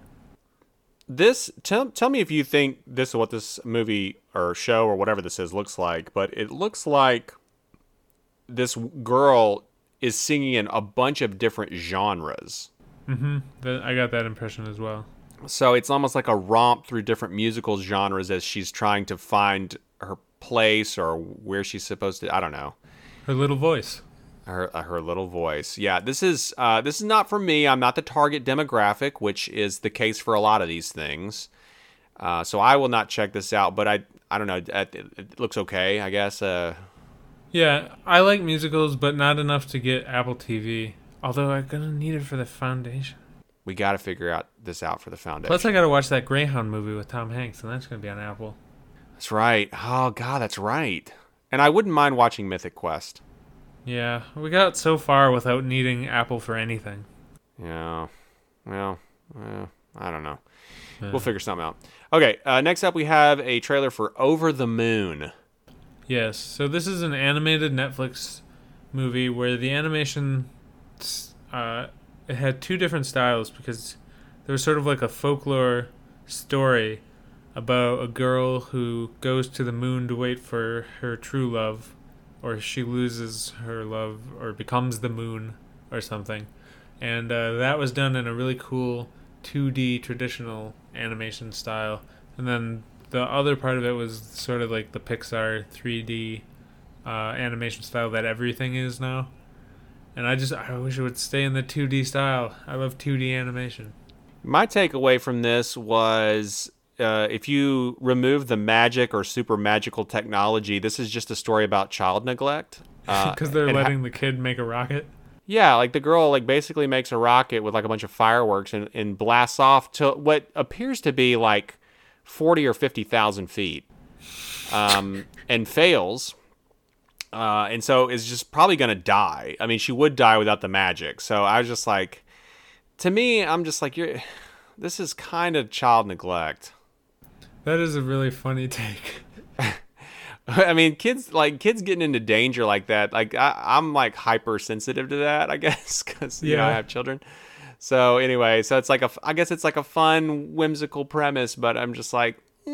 S1: Tell me if you think this is what this movie or show or whatever this is looks like, but it looks like this girl is singing in a bunch of different genres.
S2: I got that impression as well.
S1: So it's almost like a romp through different musical genres as she's trying to find her place or where she's supposed to, I don't know.
S2: Her little voice.
S1: Her little voice. Yeah, this is not for me. I'm not the target demographic, which is the case for a lot of these things. So I will not check this out, but I don't know. It looks okay, I guess.
S2: Yeah, I like musicals, but not enough to get Apple TV. Although I'm going to need it for the Foundation.
S1: We got to figure this out for the Foundation.
S2: Plus, I got to watch that Greyhound movie with Tom Hanks, and that's going to be on Apple.
S1: That's right. Oh, God, that's right. And I wouldn't mind watching Mythic Quest.
S2: Yeah, we got so far without needing Apple for anything.
S1: Yeah. Well, I don't know. We'll figure something out. Okay, next up we have a trailer for Over the Moon.
S2: Yes, so this is an animated Netflix movie where the animation, it had two different styles because there was sort of like a folklore story about a girl who goes to the moon to wait for her true love, or she loses her love or becomes the moon or something. And that was done in a really cool 2D traditional animation style. And then the other part of it was sort of like the Pixar 3D animation style that everything is now. And I wish it would stay in the 2D style. I love 2D animation.
S1: My takeaway from this was if you remove the magic or super magical technology, this is just a story about child neglect.
S2: Because they're letting the kid make a rocket?
S1: Yeah, like the girl basically makes a rocket with like a bunch of fireworks and blasts off to what appears to be like 40 or 50,000 feet and fails. And so is just probably going to die. I mean, she would die without the magic. So I was just like, to me, I'm just like, this is kind of child neglect.
S2: That is a really funny take.
S1: I mean, kids getting into danger like that. Like I'm like hypersensitive to that, I guess, because you know, I have children. So anyway, so it's like I guess it's like a fun, whimsical premise, but I'm just like,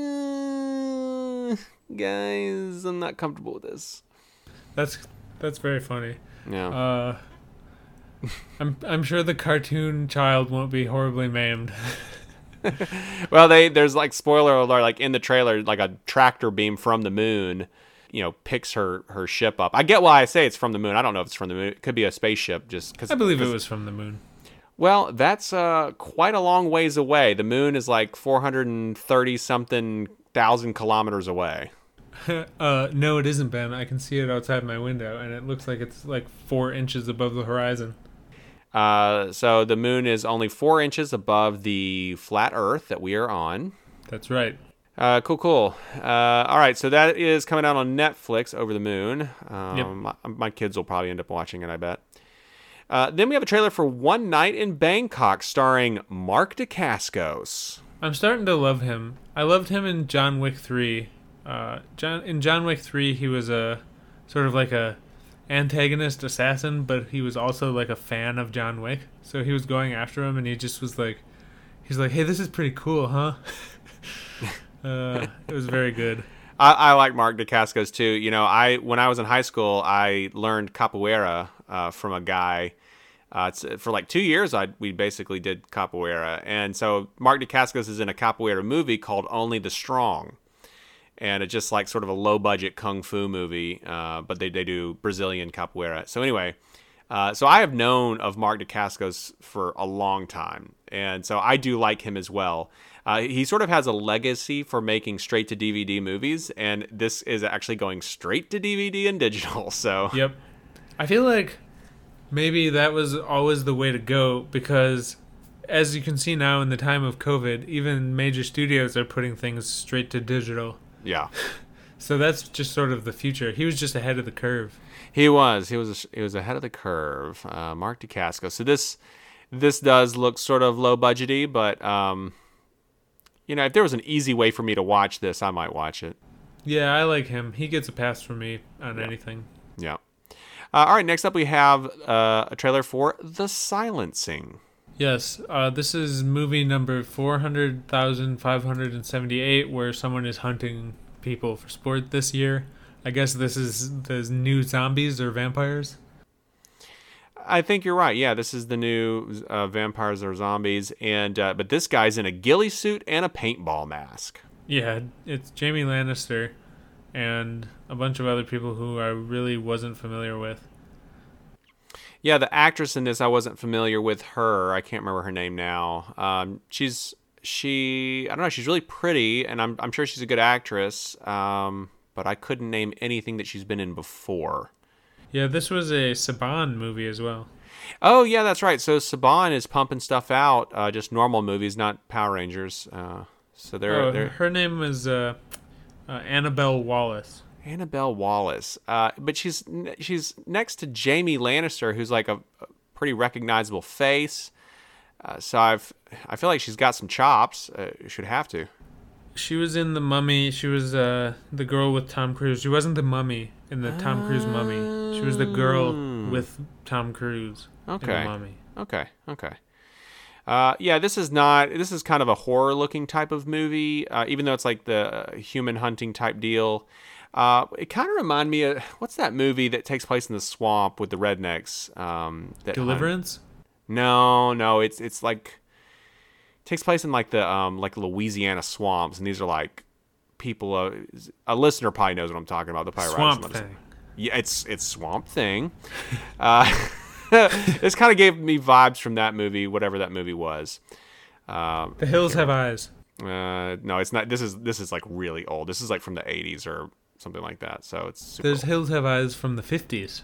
S1: guys, I'm not comfortable with this.
S2: That's very funny.
S1: Yeah.
S2: I'm sure the cartoon child won't be horribly maimed.
S1: Well, there's like spoiler alert, like in the trailer, like a tractor beam from the moon, you know, picks her ship up. I get why I say it's from the moon. I don't know if it's from the moon. It could be a spaceship, just because.
S2: I believe it was from the moon.
S1: Well, that's quite a long ways away. The moon is like 430 something thousand kilometers away.
S2: No, it isn't, Ben. I can see it outside my window, and it looks like it's like 4 inches above the horizon.
S1: So the moon is only 4 inches above the flat Earth that we are on.
S2: That's right.
S1: Cool. All right, so that is coming out on Netflix, Over the Moon.
S2: Yep.
S1: My kids will probably end up watching it, I bet. Then we have a trailer for One Night in Bangkok starring Mark Dacascos.
S2: I'm starting to love him. I loved him in John Wick 3. In John Wick 3, he was a sort of like a antagonist assassin, but he was also like a fan of John Wick. So he was going after him, and he just was like, he's like, hey, this is pretty cool, huh? It was very good.
S1: I like Mark Dacascos too. You know, when I was in high school, I learned capoeira from a guy. For like 2 years, we basically did capoeira, and so Mark Dacascos is in a capoeira movie called Only the Strong. And it's just like sort of a low-budget kung fu movie, but they do Brazilian capoeira. So anyway, so I have known of Mark Dacascos for a long time, and so I do like him as well. He sort of has a legacy for making straight-to-DVD movies, and this is actually going straight to DVD and digital. So
S2: yep, I feel like maybe that was always the way to go because, as you can see now in the time of COVID, even major studios are putting things straight to digital.
S1: Yeah.
S2: So that's just sort of the future. He was just ahead of the curve.
S1: He was ahead of the curve. Mark Dacascos. So this does look sort of low budgety, but you know, if there was an easy way for me to watch this, I might watch it.
S2: Yeah, I like him. He gets a pass from me on anything.
S1: Yeah. All right, next up we have a trailer for The Silencing.
S2: Yes, this is movie number 400,578, where someone is hunting people for sport this year. I guess this is the new zombies or vampires.
S1: I think you're right. Yeah, this is the new vampires or zombies, and but this guy's in a ghillie suit and a paintball mask.
S2: Yeah, it's Jamie Lannister and a bunch of other people who I really wasn't familiar with.
S1: Yeah, the actress in this, I wasn't familiar with her. I can't remember her name now. I don't know. She's really pretty, and I'm sure she's a good actress. But I couldn't name anything that she's been in before.
S2: Yeah, this was a Saban movie as well.
S1: Oh yeah, that's right. So Saban is pumping stuff out, just normal movies, not Power Rangers. So they're
S2: her name is Annabelle Wallace.
S1: Annabelle Wallace. But she's next to Jamie Lannister, who's like a pretty recognizable face. So I feel like she's got some chops. Should have to.
S2: She was in The Mummy. She was the girl with Tom Cruise. She wasn't the mummy in the Tom Cruise Mummy. She was the girl with Tom Cruise in The Mummy.
S1: Okay. Yeah, this is kind of a horror-looking type of movie, even though it's like the human hunting type deal. It kind of reminded me of, what's that movie that takes place in the swamp with the rednecks?
S2: Deliverance?
S1: No, it's like takes place in like the like Louisiana swamps, and these are like people. A listener probably knows what I'm talking about. They'll probably
S2: Swamp Thing.
S1: Yeah, it's Swamp Thing. This kind of gave me vibes from that movie, whatever that movie was.
S2: The Hills Have Eyes.
S1: No, it's not. This is like really old. This is like from the 80s or something like that. So it's super
S2: There's
S1: old.
S2: Hills Have Eyes from the 50s.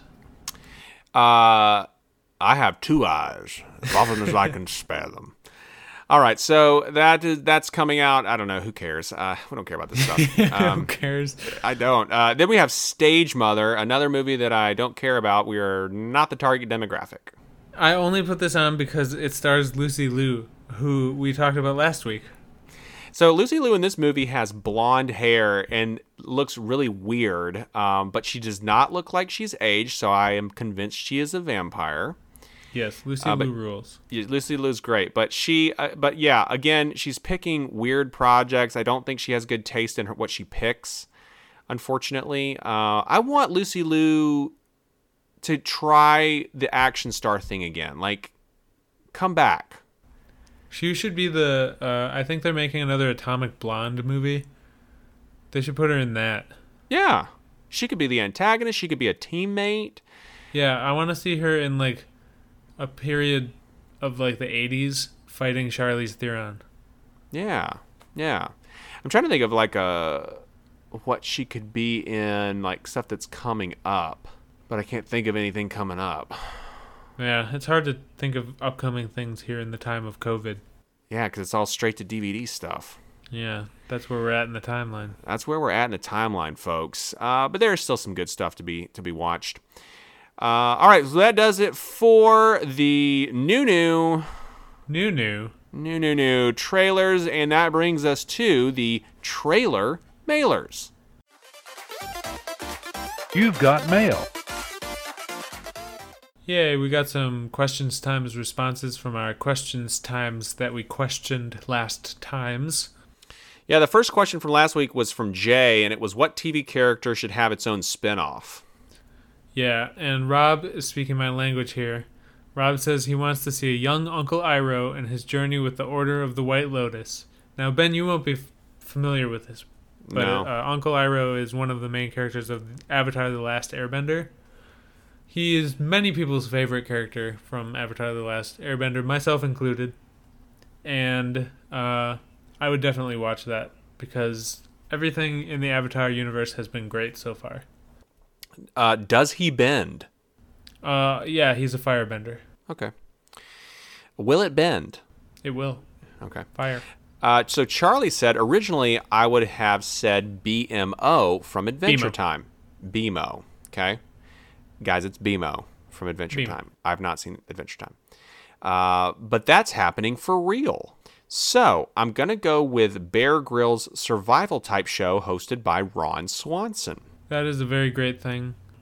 S1: I have two eyes. As often as I can spare them. All right, so that's coming out. I don't know. Who cares? We don't care about this stuff.
S2: Who cares?
S1: I don't. Then we have Stage Mother, another movie that I don't care about. We are not the target demographic.
S2: I only put this on because it stars Lucy Liu, who we talked about last week.
S1: So Lucy Liu in this movie has blonde hair and looks really weird, but she does not look like she's aged, so I am convinced she is a vampire.
S2: Yes, Lucy Liu rules.
S1: Yeah, Lucy Liu's great, but but yeah, again, she's picking weird projects. I don't think she has good taste in what she picks, unfortunately. I want Lucy Liu to try the action star thing again. Like, come back.
S2: She should be the. I think they're making another Atomic Blonde movie. They should put her in that.
S1: Yeah, she could be the antagonist. She could be a teammate.
S2: Yeah, I want to see her in like a period of like the 80s fighting Charlize Theron.
S1: Yeah. I'm trying to think of like what she could be in, like stuff that's coming up, but I can't think of anything coming up.
S2: Yeah, it's hard to think of upcoming things here in the time of COVID.
S1: Yeah, because it's all straight to DVD stuff.
S2: Yeah, that's where we're at in the timeline.
S1: That's where we're at in the timeline, folks. But there's still some good stuff to be watched. All right, so that does it for the new trailers, and that brings us to the trailer mailers.
S7: You've got mail.
S2: Yay, we got some questions times responses from our questions times that we questioned last times.
S1: Yeah, the first question from last week was from Jay, and it was, what TV character should have its own spinoff?
S2: Yeah, and Rob is speaking my language here. Rob says he wants to see a young Uncle Iroh and his journey with the Order of the White Lotus. Now, Ben, you won't be familiar with this, but
S1: No.
S2: Uncle Iroh is one of the main characters of Avatar The Last Airbender. He is many people's favorite character from Avatar The Last Airbender, myself included. And I would definitely watch that because everything in the Avatar universe has been great so far.
S1: Does he bend?
S2: Yeah, he's a firebender.
S1: Okay. Will it bend?
S2: It will.
S1: Okay.
S2: Fire.
S1: So Charlie said, originally I would have said BMO from Adventure
S2: BMO.
S1: Time. BMO. Okay. Guys, it's BMO from Adventure
S2: BMO.
S1: Time. I've not seen Adventure Time. But that's happening for real. So I'm going to go with Bear Grylls survival type show hosted by Ron Swanson.
S2: That is a very great thing.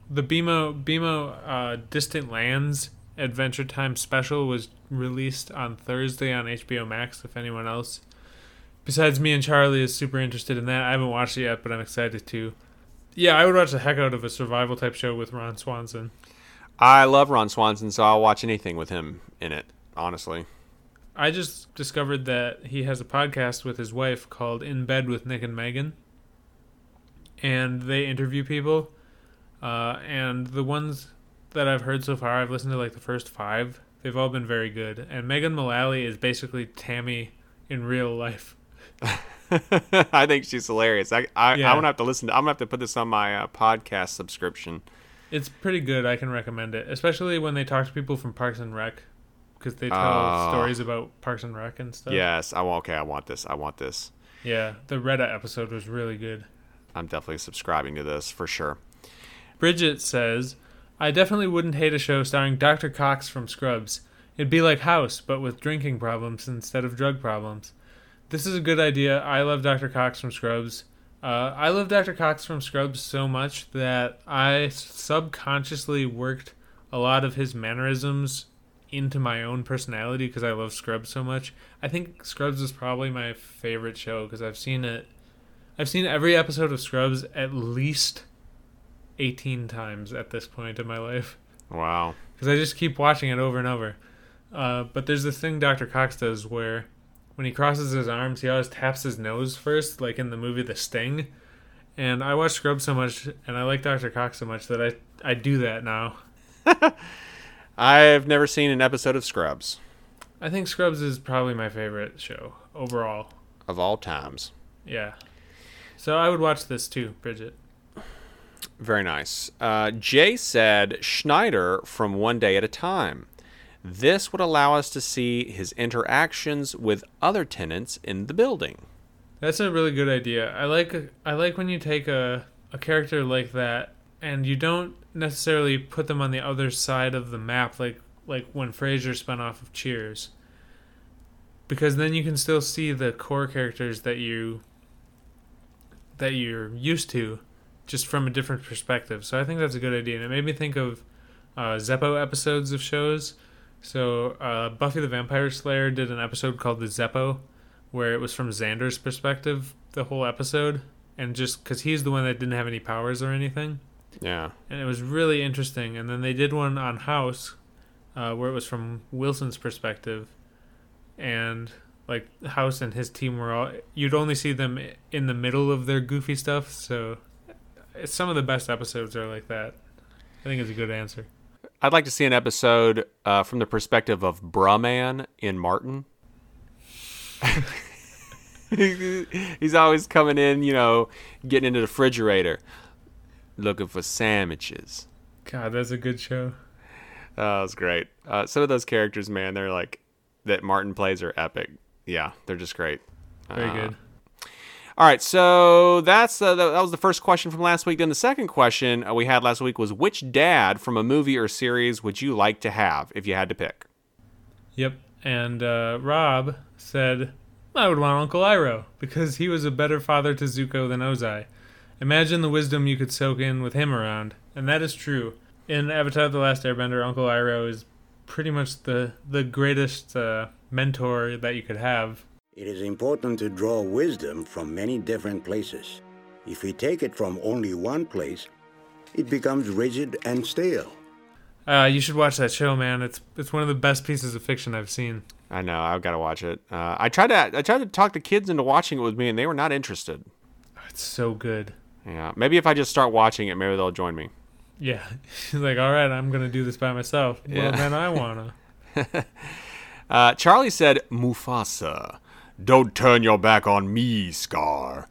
S2: The BMO Distant Lands Adventure Time special was released on Thursday on HBO Max. If anyone else besides me and Charlie is super interested in that, I haven't watched it yet, but I'm excited to. Yeah, I would watch the heck out of a survival type show with Ron Swanson.
S1: I love Ron Swanson, so I'll watch anything with him in it, honestly.
S2: I just discovered that he has a podcast with his wife called In Bed with Nick and Megan. And they interview people. And the ones that I've heard so far, I've listened to like the first 5. They've all been very good. And Megan Mullally is basically Tammy in real life.
S1: I think she's hilarious. I'm gonna have to listen. I'm gonna have to put this on my podcast subscription.
S2: It's pretty good. I can recommend it, especially when they talk to people from Parks and Rec, because they tell stories about Parks and Rec and stuff.
S1: Yes. I want this.
S2: Yeah, the Reddit episode was really good.
S1: I'm definitely subscribing to this for sure.
S2: Bridget says, I definitely wouldn't hate a show starring Dr. Cox from Scrubs. It'd be like House, but with drinking problems instead of drug problems. This is a good idea. I love Dr. Cox from Scrubs. I love Dr. Cox from Scrubs so much that I subconsciously worked a lot of his mannerisms into my own personality because I love Scrubs so much. I think Scrubs is probably my favorite show because I've seen it. I've seen every episode of Scrubs at least 18 times at this point in my life.
S1: Wow.
S2: Because I just keep watching it over and over. But there's this thing Dr. Cox does where when he crosses his arms, he always taps his nose first, like in the movie The Sting. And I watch Scrubs so much, and I like Dr. Cox so much that I do that now.
S1: I've never seen an episode of Scrubs.
S2: I think Scrubs is probably my favorite show overall.
S1: Of all times.
S2: Yeah. So I would watch this too, Bridget.
S1: Very nice. Jay said, Schneider from One Day at a Time. This would allow us to see his interactions with other tenants in the building.
S2: That's a really good idea. I like when you take a character like that and you don't necessarily put them on the other side of the map like when Frasier spun off of Cheers. Because then you can still see the core characters that you're used to just from a different perspective. So I think that's a good idea. And it made me think of Zeppo episodes of shows. So Buffy the Vampire Slayer did an episode called The Zeppo, where it was from Xander's perspective, the whole episode. And just because he's the one that didn't have any powers or anything.
S1: Yeah.
S2: And it was really interesting. And then they did one on House, where it was from Wilson's perspective. And like House and his team were all, you'd only see them in the middle of their goofy stuff. So some of the best episodes are like that. I think it's a good answer.
S1: I'd like to see an episode from the perspective of Bruh-Man in Martin. He's always coming in, getting into the refrigerator, looking for sandwiches.
S2: God, that's a good show.
S1: That was great. Some of those characters, man, they're like, that Martin plays are epic. Yeah, they're just great.
S2: Very good.
S1: All right, so that was the first question from last week. Then the second question we had last week was, which dad from a movie or series would you like to have if you had to pick?
S2: Yep, and Rob said, I would want Uncle Iroh, because he was a better father to Zuko than Ozai. Imagine the wisdom you could soak in with him around, and that is true. In Avatar The Last Airbender, Uncle Iroh is pretty much the greatest mentor that you could have.
S7: It is important to draw wisdom from many different places. If we take it from only one place, it becomes rigid and stale.
S2: You should watch that show, man. It's one of the best pieces of fiction I've seen.
S1: I know. I've got to watch it. I tried to talk the kids into watching it with me, and they were not interested.
S2: It's so good.
S1: Yeah. Maybe if I just start watching it, maybe they'll join me.
S2: Yeah. He's like, all right, I'm going to do this by myself.
S1: Yeah.
S2: Well, then I want to.
S1: Charlie said, Mufasa. Don't turn your back on me, Scar.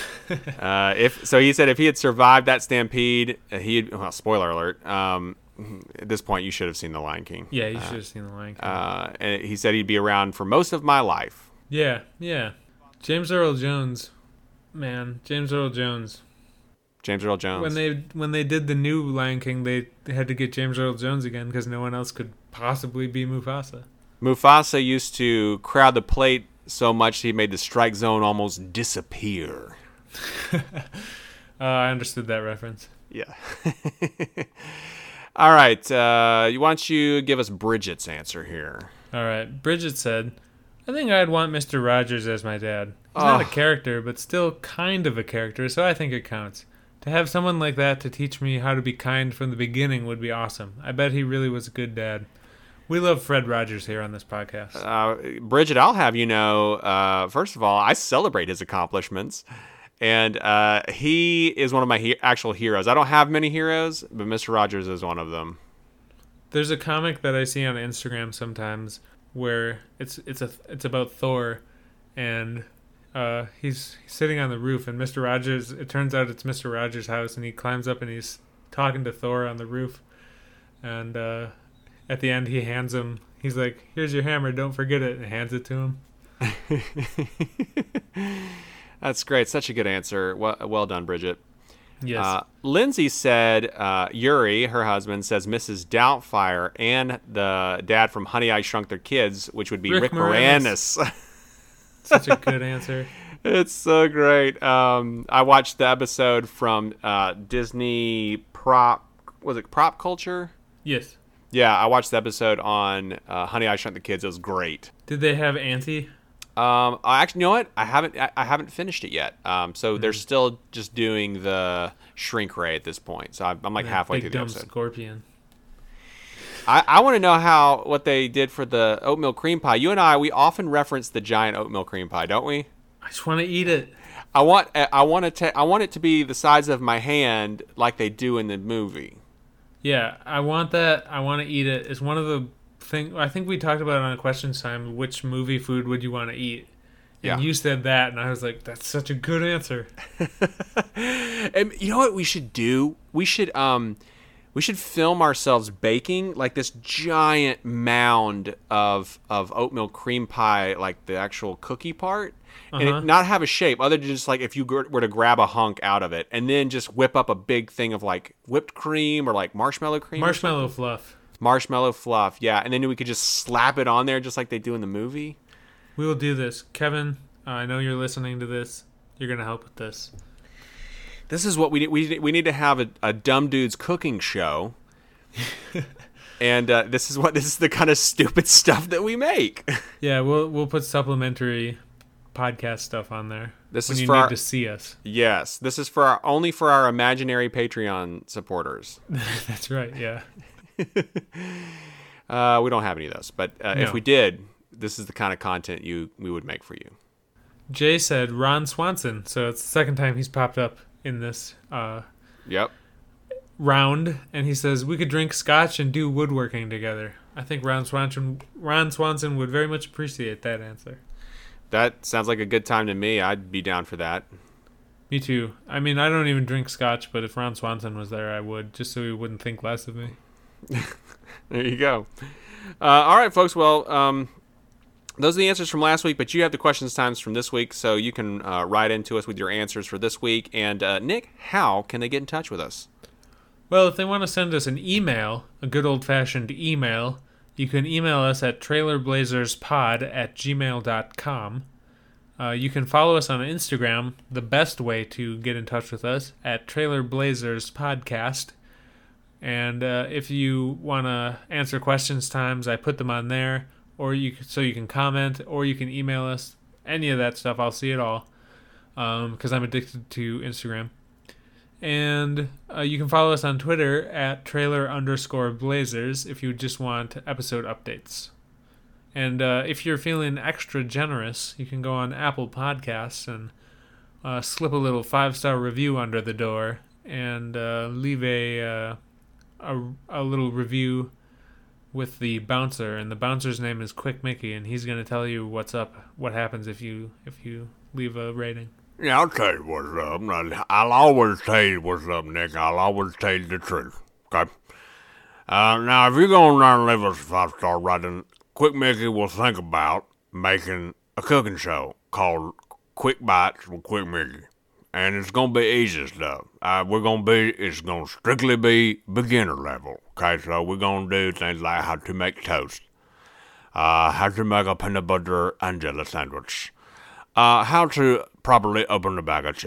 S1: He said if he had survived that stampede, spoiler alert. At this point, you should have seen The Lion King.
S2: Yeah, you should have seen The Lion King.
S1: And he said he'd be around for most of my life.
S2: Yeah. James Earl Jones, man, James Earl Jones. When they did the new Lion King, they had to get James Earl Jones again because no one else could possibly be Mufasa.
S1: Mufasa used to crowd the plate so much he made the strike zone almost disappear.
S2: I understood that reference.
S1: Yeah. All right. Why don't you give us Bridget's answer here?
S2: All right. Bridget said, I think I'd want Mr. Rogers as my dad. He's not a character, but still kind of a character, so I think it counts. To have someone like that to teach me how to be kind from the beginning would be awesome. I bet he really was a good dad. We love Fred Rogers here on this podcast.
S1: Bridget, I'll have you know, first of all, I celebrate his accomplishments. And he is one of my actual heroes. I don't have many heroes, but Mr. Rogers is one of them.
S2: There's a comic that I see on Instagram sometimes where it's about Thor, and he's sitting on the roof, and Mr. Rogers. It turns out it's Mr. Rogers' house, and he climbs up and he's talking to Thor on the roof, and at the end he hands him. He's like, "Here's your hammer. Don't forget it," and hands it to him.
S1: That's great. Such a good answer. Well done, Bridget.
S2: Yes.
S1: Lindsay said Yuri, her husband, says Mrs. Doubtfire and the dad from Honey, I Shrunk Their Kids, which would be Rick Moranis.
S2: Such a good answer.
S1: It's so great. I watched the episode from Disney Prop Culture?
S2: Yes.
S1: Yeah, I watched the episode on Honey, I Shrunk the Kids. It was great.
S2: Did they have Auntie?
S1: Actually, you know what? I haven't finished it yet. So they're still just doing the shrink ray at this point. So I'm like halfway through the episode.
S2: Scorpion.
S1: I want to know what they did for the oatmeal cream pie. You and we often reference the giant oatmeal cream pie, don't we?
S2: I just want to eat it.
S1: I want it to be the size of my hand, like they do in the movie.
S2: Yeah, I want that. I want to eat it. It's one of the I think we talked about it on Questions Time, which movie food would you want to eat? And you said that, and I was like, that's such a good answer.
S1: And you know what we should do? We should film ourselves baking like this giant mound of oatmeal cream pie, like the actual cookie part, and it not have a shape other than just like if you were to grab a hunk out of it and then just whip up a big thing of like whipped cream or like marshmallow cream.
S2: Marshmallow fluff.
S1: Marshmallow fluff, yeah. And then we could just slap it on there just like they do in the movie.
S2: We will do this. Kevin, I know you're listening to this. You're going to help with this.
S1: This is what we need. We need to have a Dumb Dudes cooking show. And this is the kind of stupid stuff that we make.
S2: Yeah, we'll put supplementary podcast stuff on there.
S1: This
S2: when
S1: is
S2: you
S1: for
S2: need
S1: our,
S2: to see us.
S1: Yes, this is for only for our imaginary Patreon supporters.
S2: That's right. Yeah.
S1: We don't have any of those, but
S2: No.
S1: if we did, this is the kind of content we would make for you.
S2: Jay said Ron Swanson, so it's the second time he's popped up in this
S1: Yep.
S2: round, and he says we could drink scotch and do woodworking together. I think Ron Swanson would very much appreciate that answer.
S1: That sounds like a good time to me. I'd be down for that.
S2: Me too. I mean, I don't even drink scotch, but if Ron Swanson was there, I would, just so he wouldn't think less of me.
S1: There you go. All right, folks. Well, those are the answers from last week, but you have the questions times from this week, so you can write into us with your answers for this week. And Nick, how can they get in touch with us?
S2: Well, if they want to send us an email, a good old-fashioned email, you can email us at trailerblazerspod@gmail.com. You can follow us on Instagram, the best way to get in touch with us, at trailerblazerspodcast. And if you want to answer questions times, I put them on there, or you can comment, or you can email us. Any of that stuff, I'll see it all, because I'm addicted to Instagram. And you can follow us on Twitter at trailer_blazers if you just want episode updates. And if you're feeling extra generous, you can go on Apple Podcasts and slip a little 5-star review under the door and leave a little review with the bouncer. And the bouncer's name is Quick Mickey, and he's going to tell you what's up, what happens if you leave a rating.
S4: Yeah, I'll tell you what's up. I'll always tell you what's up, Nick. I'll always tell you the truth, okay? Now, if you're going down and leave us a 5-star rating, Quick Mickey will think about making a cooking show called Quick Bites with Quick Mickey. And it's going to be easy stuff. It's going to strictly be beginner level, okay? So we're going to do things like how to make toast, how to make a peanut butter and jelly sandwich, how to properly open a bag of chips,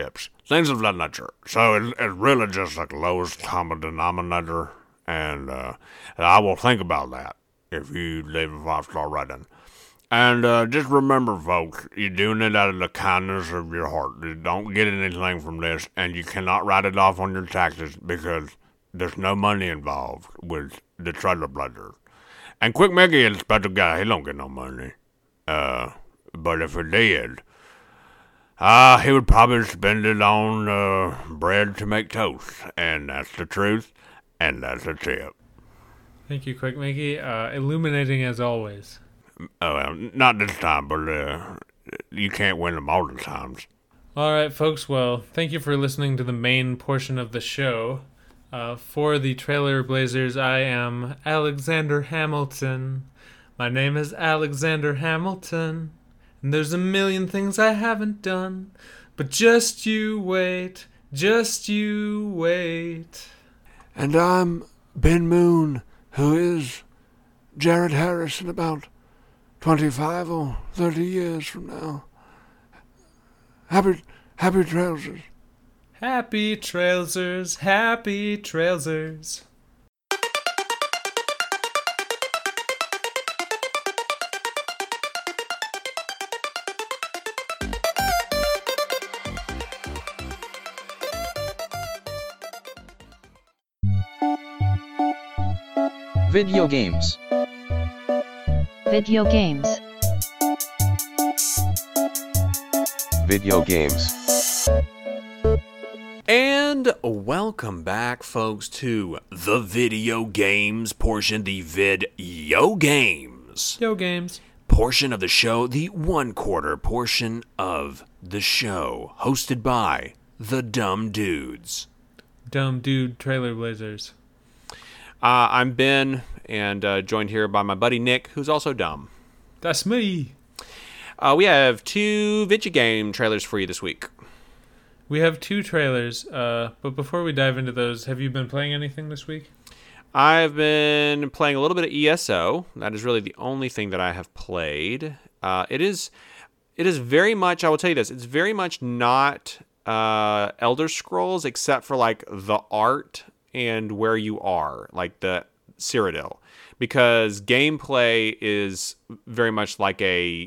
S4: things of that nature. So it's really just like lowest common denominator, and I will think about that if you leave a 5-star rating. And just remember, folks, you're doing it out of the kindness of your heart. You don't get anything from this, and you cannot write it off on your taxes because there's no money involved with the Trailer Blazers. And Quick Mickey is a special guy. He don't get no money. But if he did, he would probably spend it on bread to make toast. And that's the truth, and that's a tip.
S2: Thank you, Quick Mickey. Illuminating as always.
S4: Well, not this time, but you can't win them all the times.
S2: All right, folks. Well, thank you for listening to the main portion of the show. For the Trailer Blazers, I am Alexander Hamilton. My name is Alexander Hamilton. And there's a million things I haven't done. But just you wait. Just you wait.
S4: And I'm Ben Moon, who is Jared Harris in about 25 or 30 years from now. Happy Trailsers.
S2: Happy Trailsers, happy Trailsers.
S8: Video games.
S3: Video games.
S9: Video games.
S1: And welcome back, folks, to the video games portion, the vid-yo games.
S2: Yo games.
S1: Portion of the show, the 1/4 portion of the show, hosted by the Dumb Dudes.
S2: Dumb Dude Trailer Blazers.
S1: I'm Ben, and joined here by my buddy Nick, who's also dumb.
S2: That's me.
S1: We have 2 video game trailers for you this week.
S2: We have 2 trailers, but before we dive into those, have you been playing anything this week?
S1: I've been playing a little bit of ESO. That is really the only thing that I have played. It is very much, I will tell you this, it's very much not Elder Scrolls, except for like the art and where you are, like the Cyrodiil, because gameplay is very much like a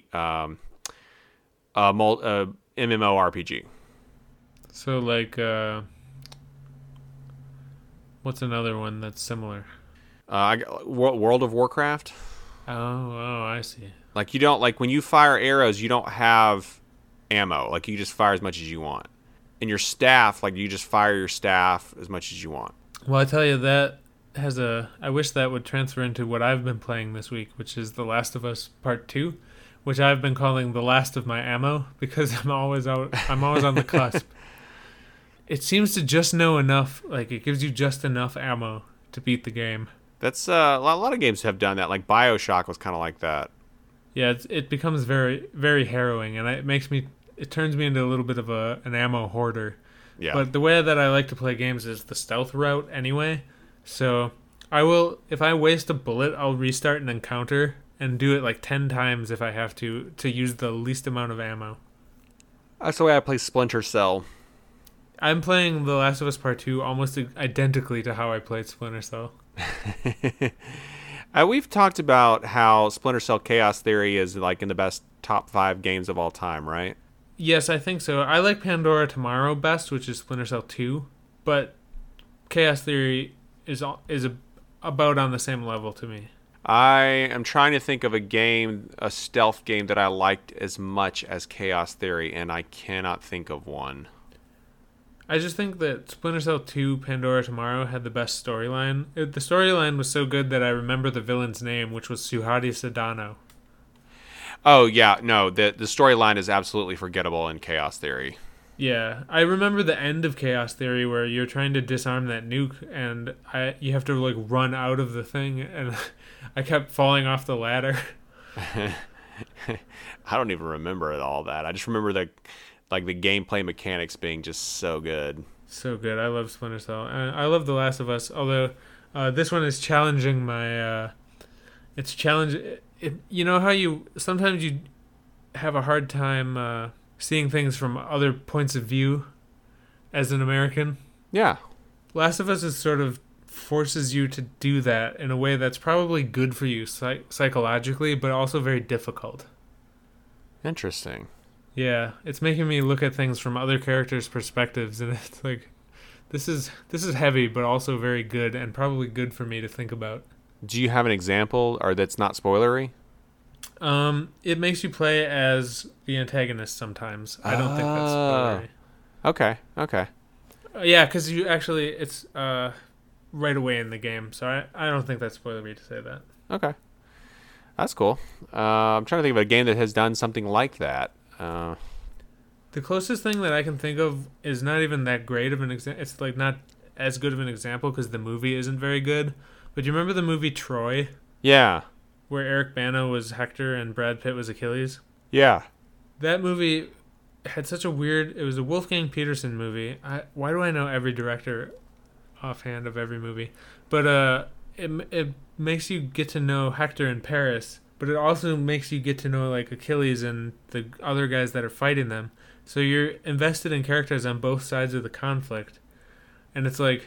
S1: MMORPG.
S2: So like, what's another one that's similar?
S1: World of Warcraft.
S2: Oh, I see.
S1: Like you don't, like when you fire arrows, you don't have ammo. Like you just fire as much as you want. And your staff, like you just fire your staff as much as you want.
S2: Well, I tell you, that has I wish that would transfer into what I've been playing this week, which is The Last of Us Part 2, which I've been calling the last of my ammo, because I'm always on the cusp. It seems to just know enough, like it gives you just enough ammo to beat the game.
S1: That's a lot of games have done that. Like BioShock was kind of like that.
S2: Yeah, it becomes very, very harrowing, and it turns me into a little bit of an ammo hoarder.
S1: Yeah.
S2: But the way that I like to play games is the stealth route anyway. So if I waste a bullet, I'll restart an encounter and do it like 10 times if I have to use the least amount of ammo.
S1: That's the way I play Splinter Cell.
S2: I'm playing The Last of Us Part 2 almost identically to how I played Splinter Cell.
S1: We've talked about how Splinter Cell Chaos Theory is like in the best top 5 games of all time, right?
S2: Yes, I think so. I like Pandora Tomorrow best, which is Splinter Cell 2, but Chaos Theory is about on the same level to me.
S1: I am trying to think of a stealth game that I liked as much as Chaos Theory, and I cannot think of one.
S2: I just think that Splinter Cell 2 Pandora Tomorrow had the best storyline. The storyline was so good that I remember the villain's name, which was Suhadi Sadano.
S1: Oh, yeah, no, the storyline is absolutely forgettable in Chaos Theory.
S2: Yeah, I remember the end of Chaos Theory where you're trying to disarm that nuke and you have to like run out of the thing, and I kept falling off the ladder.
S1: I don't even remember all that. I just remember the gameplay mechanics being just so good.
S2: So good. I love Splinter Cell. I love The Last of Us, although this one is challenging my... it's challenging... You know how sometimes you have a hard time seeing things from other points of view? as an American.
S1: Yeah.
S2: Last of Us is sort of forces you to do that in a way that's probably good for you psychologically, but also very difficult.
S1: Interesting.
S2: Yeah, it's making me look at things from other characters' perspectives, and it's like, this is heavy, but also very good, and probably good for me to think about.
S1: Do you have an example, or that's not spoilery?
S2: It makes you play as the antagonist sometimes. I don't think that's spoilery.
S1: Okay.
S2: Yeah, because you actually, it's right away in the game, so I don't think that's spoilery to say that.
S1: Okay. That's cool. I'm trying to think of a game that has done something like that.
S2: The closest thing that I can think of is not even that great of an example. It's like not as good of an example because the movie isn't very good. But you remember the movie Troy?
S1: Yeah.
S2: Where Eric Bana was Hector and Brad Pitt was Achilles?
S1: Yeah.
S2: That movie had such a weird... It was a Wolfgang Peterson movie. Why do I know every director offhand of every movie? But it makes you get to know Hector in Paris, but it also makes you get to know like Achilles and the other guys that are fighting them. So you're invested in characters on both sides of the conflict, and it's like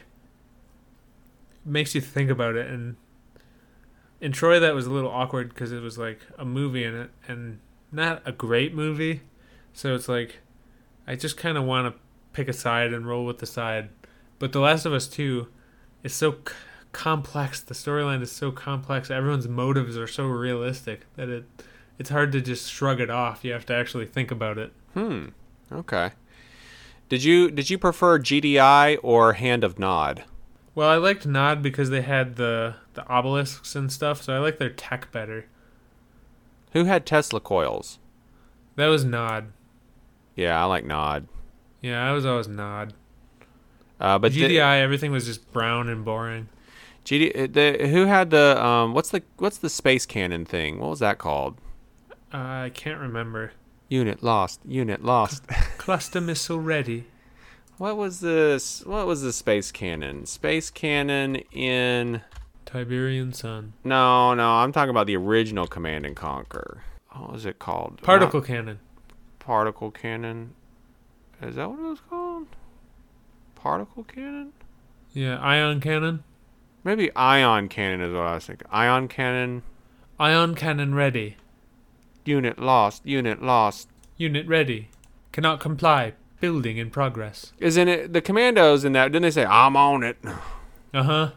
S2: makes you think about it. And in Troy, that was a little awkward because it was like a movie in it and not a great movie. So it's like I just kind of want to pick a side and roll with the side. But The Last of Us 2 is so complex. The storyline is so complex. Everyone's motives are so realistic that it's hard to just shrug it off. You have to actually think about it.
S1: Okay. Did you prefer GDI or Hand of Nod?
S2: Well, I liked Nod because they had the obelisks and stuff, so I like their tech better.
S1: Who had Tesla coils?
S2: That was Nod.
S1: Yeah, I like Nod.
S2: Yeah, I was always Nod.
S1: But
S2: GDI, everything was just brown and boring.
S1: Who had the what's the space cannon thing? What was that called?
S2: I can't remember.
S1: Unit lost.
S2: Cluster missile ready.
S1: What was this? What was the space cannon? Space cannon in
S2: Tiberian Sun.
S1: No, I'm talking about the original Command and Conquer. What was it called?
S2: Particle cannon.
S1: Particle cannon. Is that what it was called? Particle cannon?
S2: Yeah, ion cannon.
S1: Maybe ion cannon is what I was thinking. Ion cannon.
S2: Ion cannon ready.
S1: Unit lost. Unit
S2: ready. Cannot comply. Building in progress.
S1: Isn't it the commandos in that? Didn't they say, I'm on it?
S2: Uh-huh.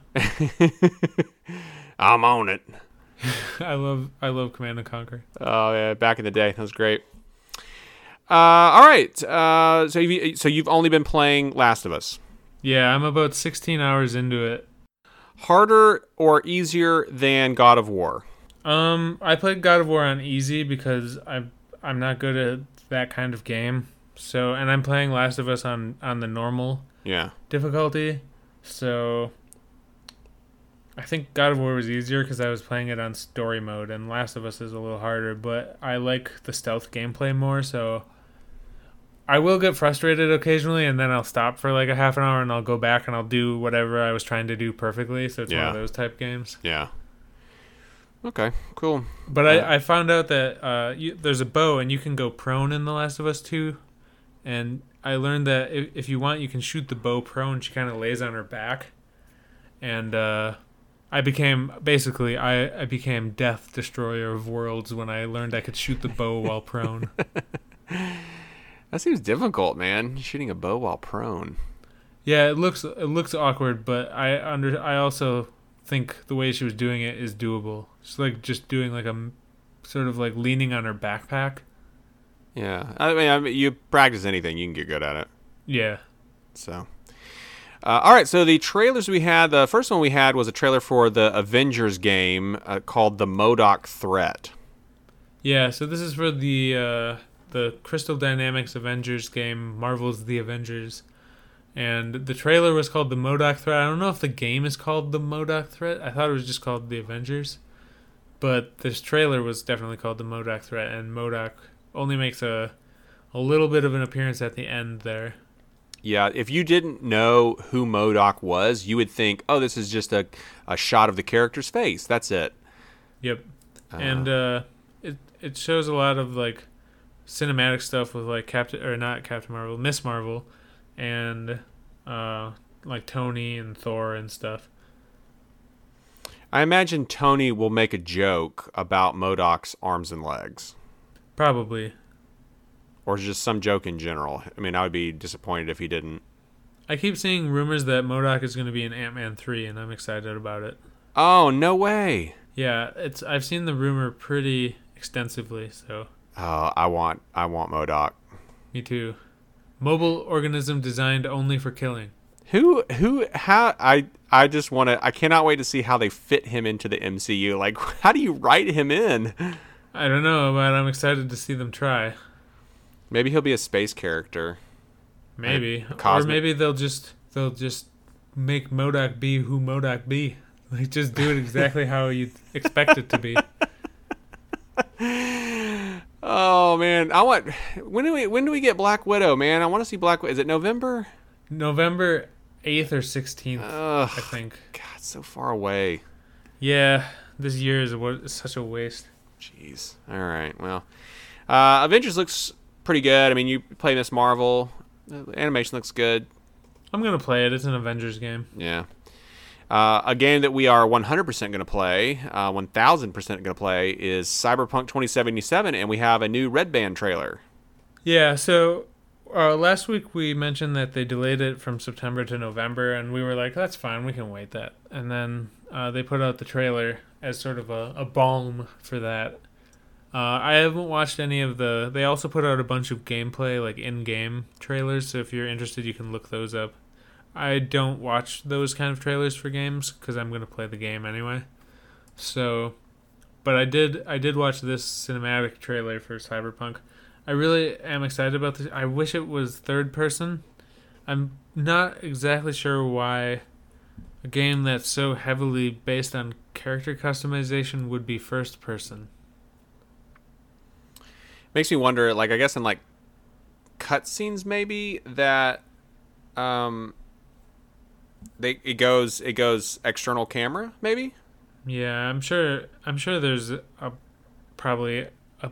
S1: I'm on it.
S2: I love Command and Conquer.
S1: Oh, yeah. Back in the day. That was great. All right. So you've only been playing Last of Us.
S2: Yeah, I'm about 16 hours into it.
S1: Harder or easier than God of War?
S2: I played God of War on easy because I'm not good at that kind of game. So, and I'm playing Last of Us on the normal difficulty. So, I think God of War was easier because I was playing it on story mode, and Last of Us is a little harder. But I like the stealth gameplay more, so I will get frustrated occasionally, and then I'll stop for like a half an hour, and I'll go back and I'll do whatever I was trying to do perfectly. So it's one of those type games.
S1: Yeah. Okay, cool.
S2: But I found out that there's a bow, and you can go prone in The Last of Us 2. And I learned that if you want, you can shoot the bow prone. She kind of lays on her back. And I became Death Destroyer of Worlds when I learned I could shoot the bow while prone.
S1: That seems difficult, man. Shooting a bow while prone.
S2: Yeah, it looks awkward, but I also think the way she was doing it is doable. She's like just doing like a sort of like leaning on her backpack.
S1: Yeah, I mean, you practice anything, you can get good at it.
S2: Yeah.
S1: So, all right. So the trailers we had, the first one we had was a trailer for the Avengers game called The MODOK Threat.
S2: Yeah. So this is for the Crystal Dynamics Avengers game, Marvel's The Avengers, and the trailer was called The MODOK Threat. I don't know if the game is called The MODOK Threat. I thought it was just called The Avengers, but this trailer was definitely called The MODOK Threat, and MODOK only makes a little bit of an appearance at the end there.
S1: Yeah, if you didn't know who MODOK was, you would think, oh, this is just a shot of the character's face. That's it.
S2: Yep. And it shows a lot of like cinematic stuff with like Miss Marvel, and like Tony and Thor and stuff.
S1: I imagine Tony will make a joke about MODOK's arms and legs.
S2: Probably.
S1: Or just some joke in general. I mean, I would be disappointed if he didn't.
S2: I keep seeing rumors that MODOK is going to be in Ant-Man 3, and I'm excited about it.
S1: Oh, no way.
S2: Yeah, I've seen the rumor pretty extensively, so.
S1: Oh, I want MODOK.
S2: Me too. Mobile organism designed only for killing.
S1: How, I just want to, I cannot wait to see how they fit him into the MCU. Like, how do you write him in?
S2: I don't know, but I'm excited to see them try.
S1: Maybe he'll be a space character.
S2: Maybe.
S1: Like
S2: or maybe they'll just make MODOK be who MODOK be. Like, just do it exactly how you expect it to be.
S1: Oh man, when do we get Black Widow, man? I want to see Black Widow. Is it November?
S2: November 8th or 16th, I think.
S1: God, so far away.
S2: Yeah, this year is such a waste.
S1: Jeez. All right. Well, Avengers looks pretty good. I mean, you play Miss Marvel. The animation looks good.
S2: I'm gonna play it. It's an Avengers game.
S1: Yeah. A game that we are 100% going to play, 1,000% going to play, is Cyberpunk 2077, and we have a new Red Band trailer.
S2: Yeah, so last week we mentioned that they delayed it from September to November, and we were like, that's fine, we can wait that. And then they put out the trailer as sort of a balm for that. I haven't watched any of they also put out a bunch of gameplay, like in-game trailers, so if you're interested, you can look those up. I don't watch those kind of trailers for games because I'm going to play the game anyway. So, but I did watch this cinematic trailer for Cyberpunk. I really am excited about this. I wish it was third person. I'm not exactly sure why a game that's so heavily based on character customization would be first person.
S1: Makes me wonder, like, I guess in like cutscenes maybe that it goes external camera maybe.
S2: Yeah, I'm sure there's probably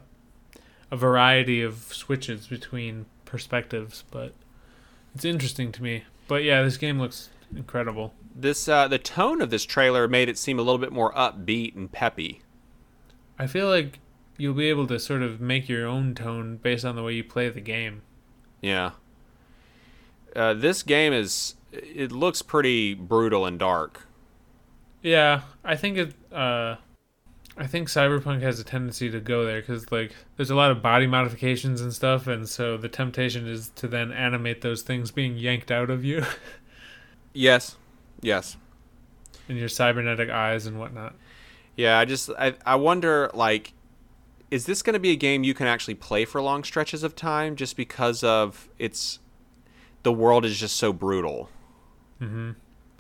S2: a variety of switches between perspectives, but it's interesting to me. But yeah, this game looks incredible.
S1: This the tone of this trailer made it seem a little bit more upbeat and peppy.
S2: I feel like you'll be able to sort of make your own tone based on the way you play the game.
S1: Yeah. This game it looks pretty brutal and dark.
S2: Yeah, I think Cyberpunk has a tendency to go there because like there's a lot of body modifications and stuff, and so the temptation is to then animate those things being yanked out of you.
S1: Yes.
S2: And your cybernetic eyes and whatnot.
S1: Yeah, I wonder, like, is this going to be a game you can actually play for long stretches of time just because of the world is just so brutal?
S2: Mm-hmm.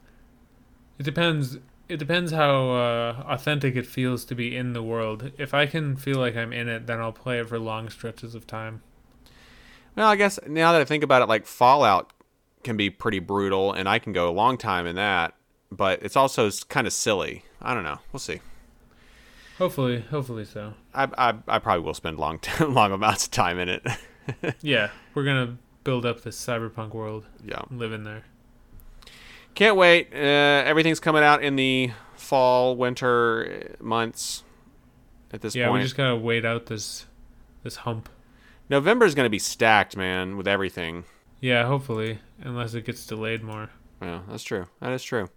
S2: It depends how authentic it feels to be in the world. If I can feel like I'm in it, then I'll play it for long stretches of time.
S1: Well, I guess now that I think about it, like Fallout can be pretty brutal, and I can go a long time in that, but it's also kind of silly. I don't know. We'll see.
S2: Hopefully so.
S1: I probably will spend long amounts of time in it.
S2: Yeah, we're gonna build up this cyberpunk world.
S1: Yeah,
S2: live in there.
S1: Can't wait. Everything's coming out in the fall, winter months at this point.
S2: Yeah, we just gotta wait out this hump.
S1: November's gonna be stacked, man, with everything.
S2: Yeah, hopefully, unless it gets delayed more.
S1: Yeah, that's true. That is true.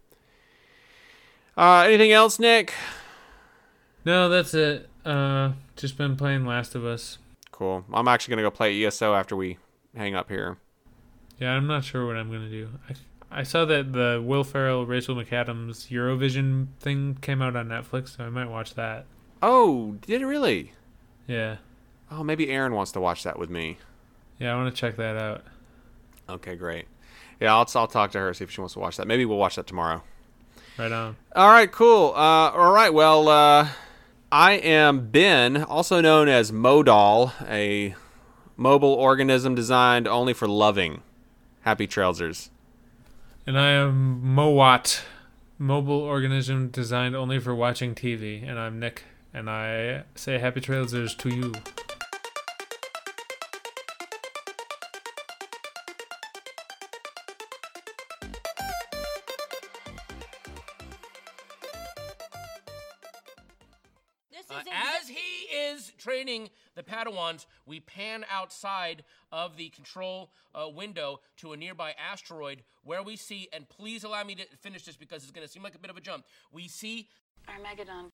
S1: Anything else, Nick?
S2: No, that's it. Just been playing Last of Us.
S1: Cool. I'm actually gonna go play ESO after we hang up here.
S2: Yeah, I'm not sure what I'm gonna do. I saw that the Will Ferrell, Rachel McAdams Eurovision thing came out on Netflix, so I might watch that.
S1: Oh, did it really?
S2: Yeah.
S1: Oh, maybe Aaron wants to watch that with me.
S2: Yeah, I want to check that out.
S1: Okay, great. Yeah, I'll talk to her, see if she wants to watch that. Maybe we'll watch that tomorrow.
S2: Right on.
S1: All right, cool. All right, well, I am Ben, also known as Modal, a mobile organism designed only for loving. Happy Trailsers.
S2: And I am Mowat, mobile organism designed only for watching TV. And I'm Nick, and I say happy Trailsers to you.
S6: As he is training the Padawans, we pan outside of the control window to a nearby asteroid where we see, and please allow me to finish this because it's going to seem like a bit of a jump, we see
S10: Armageddon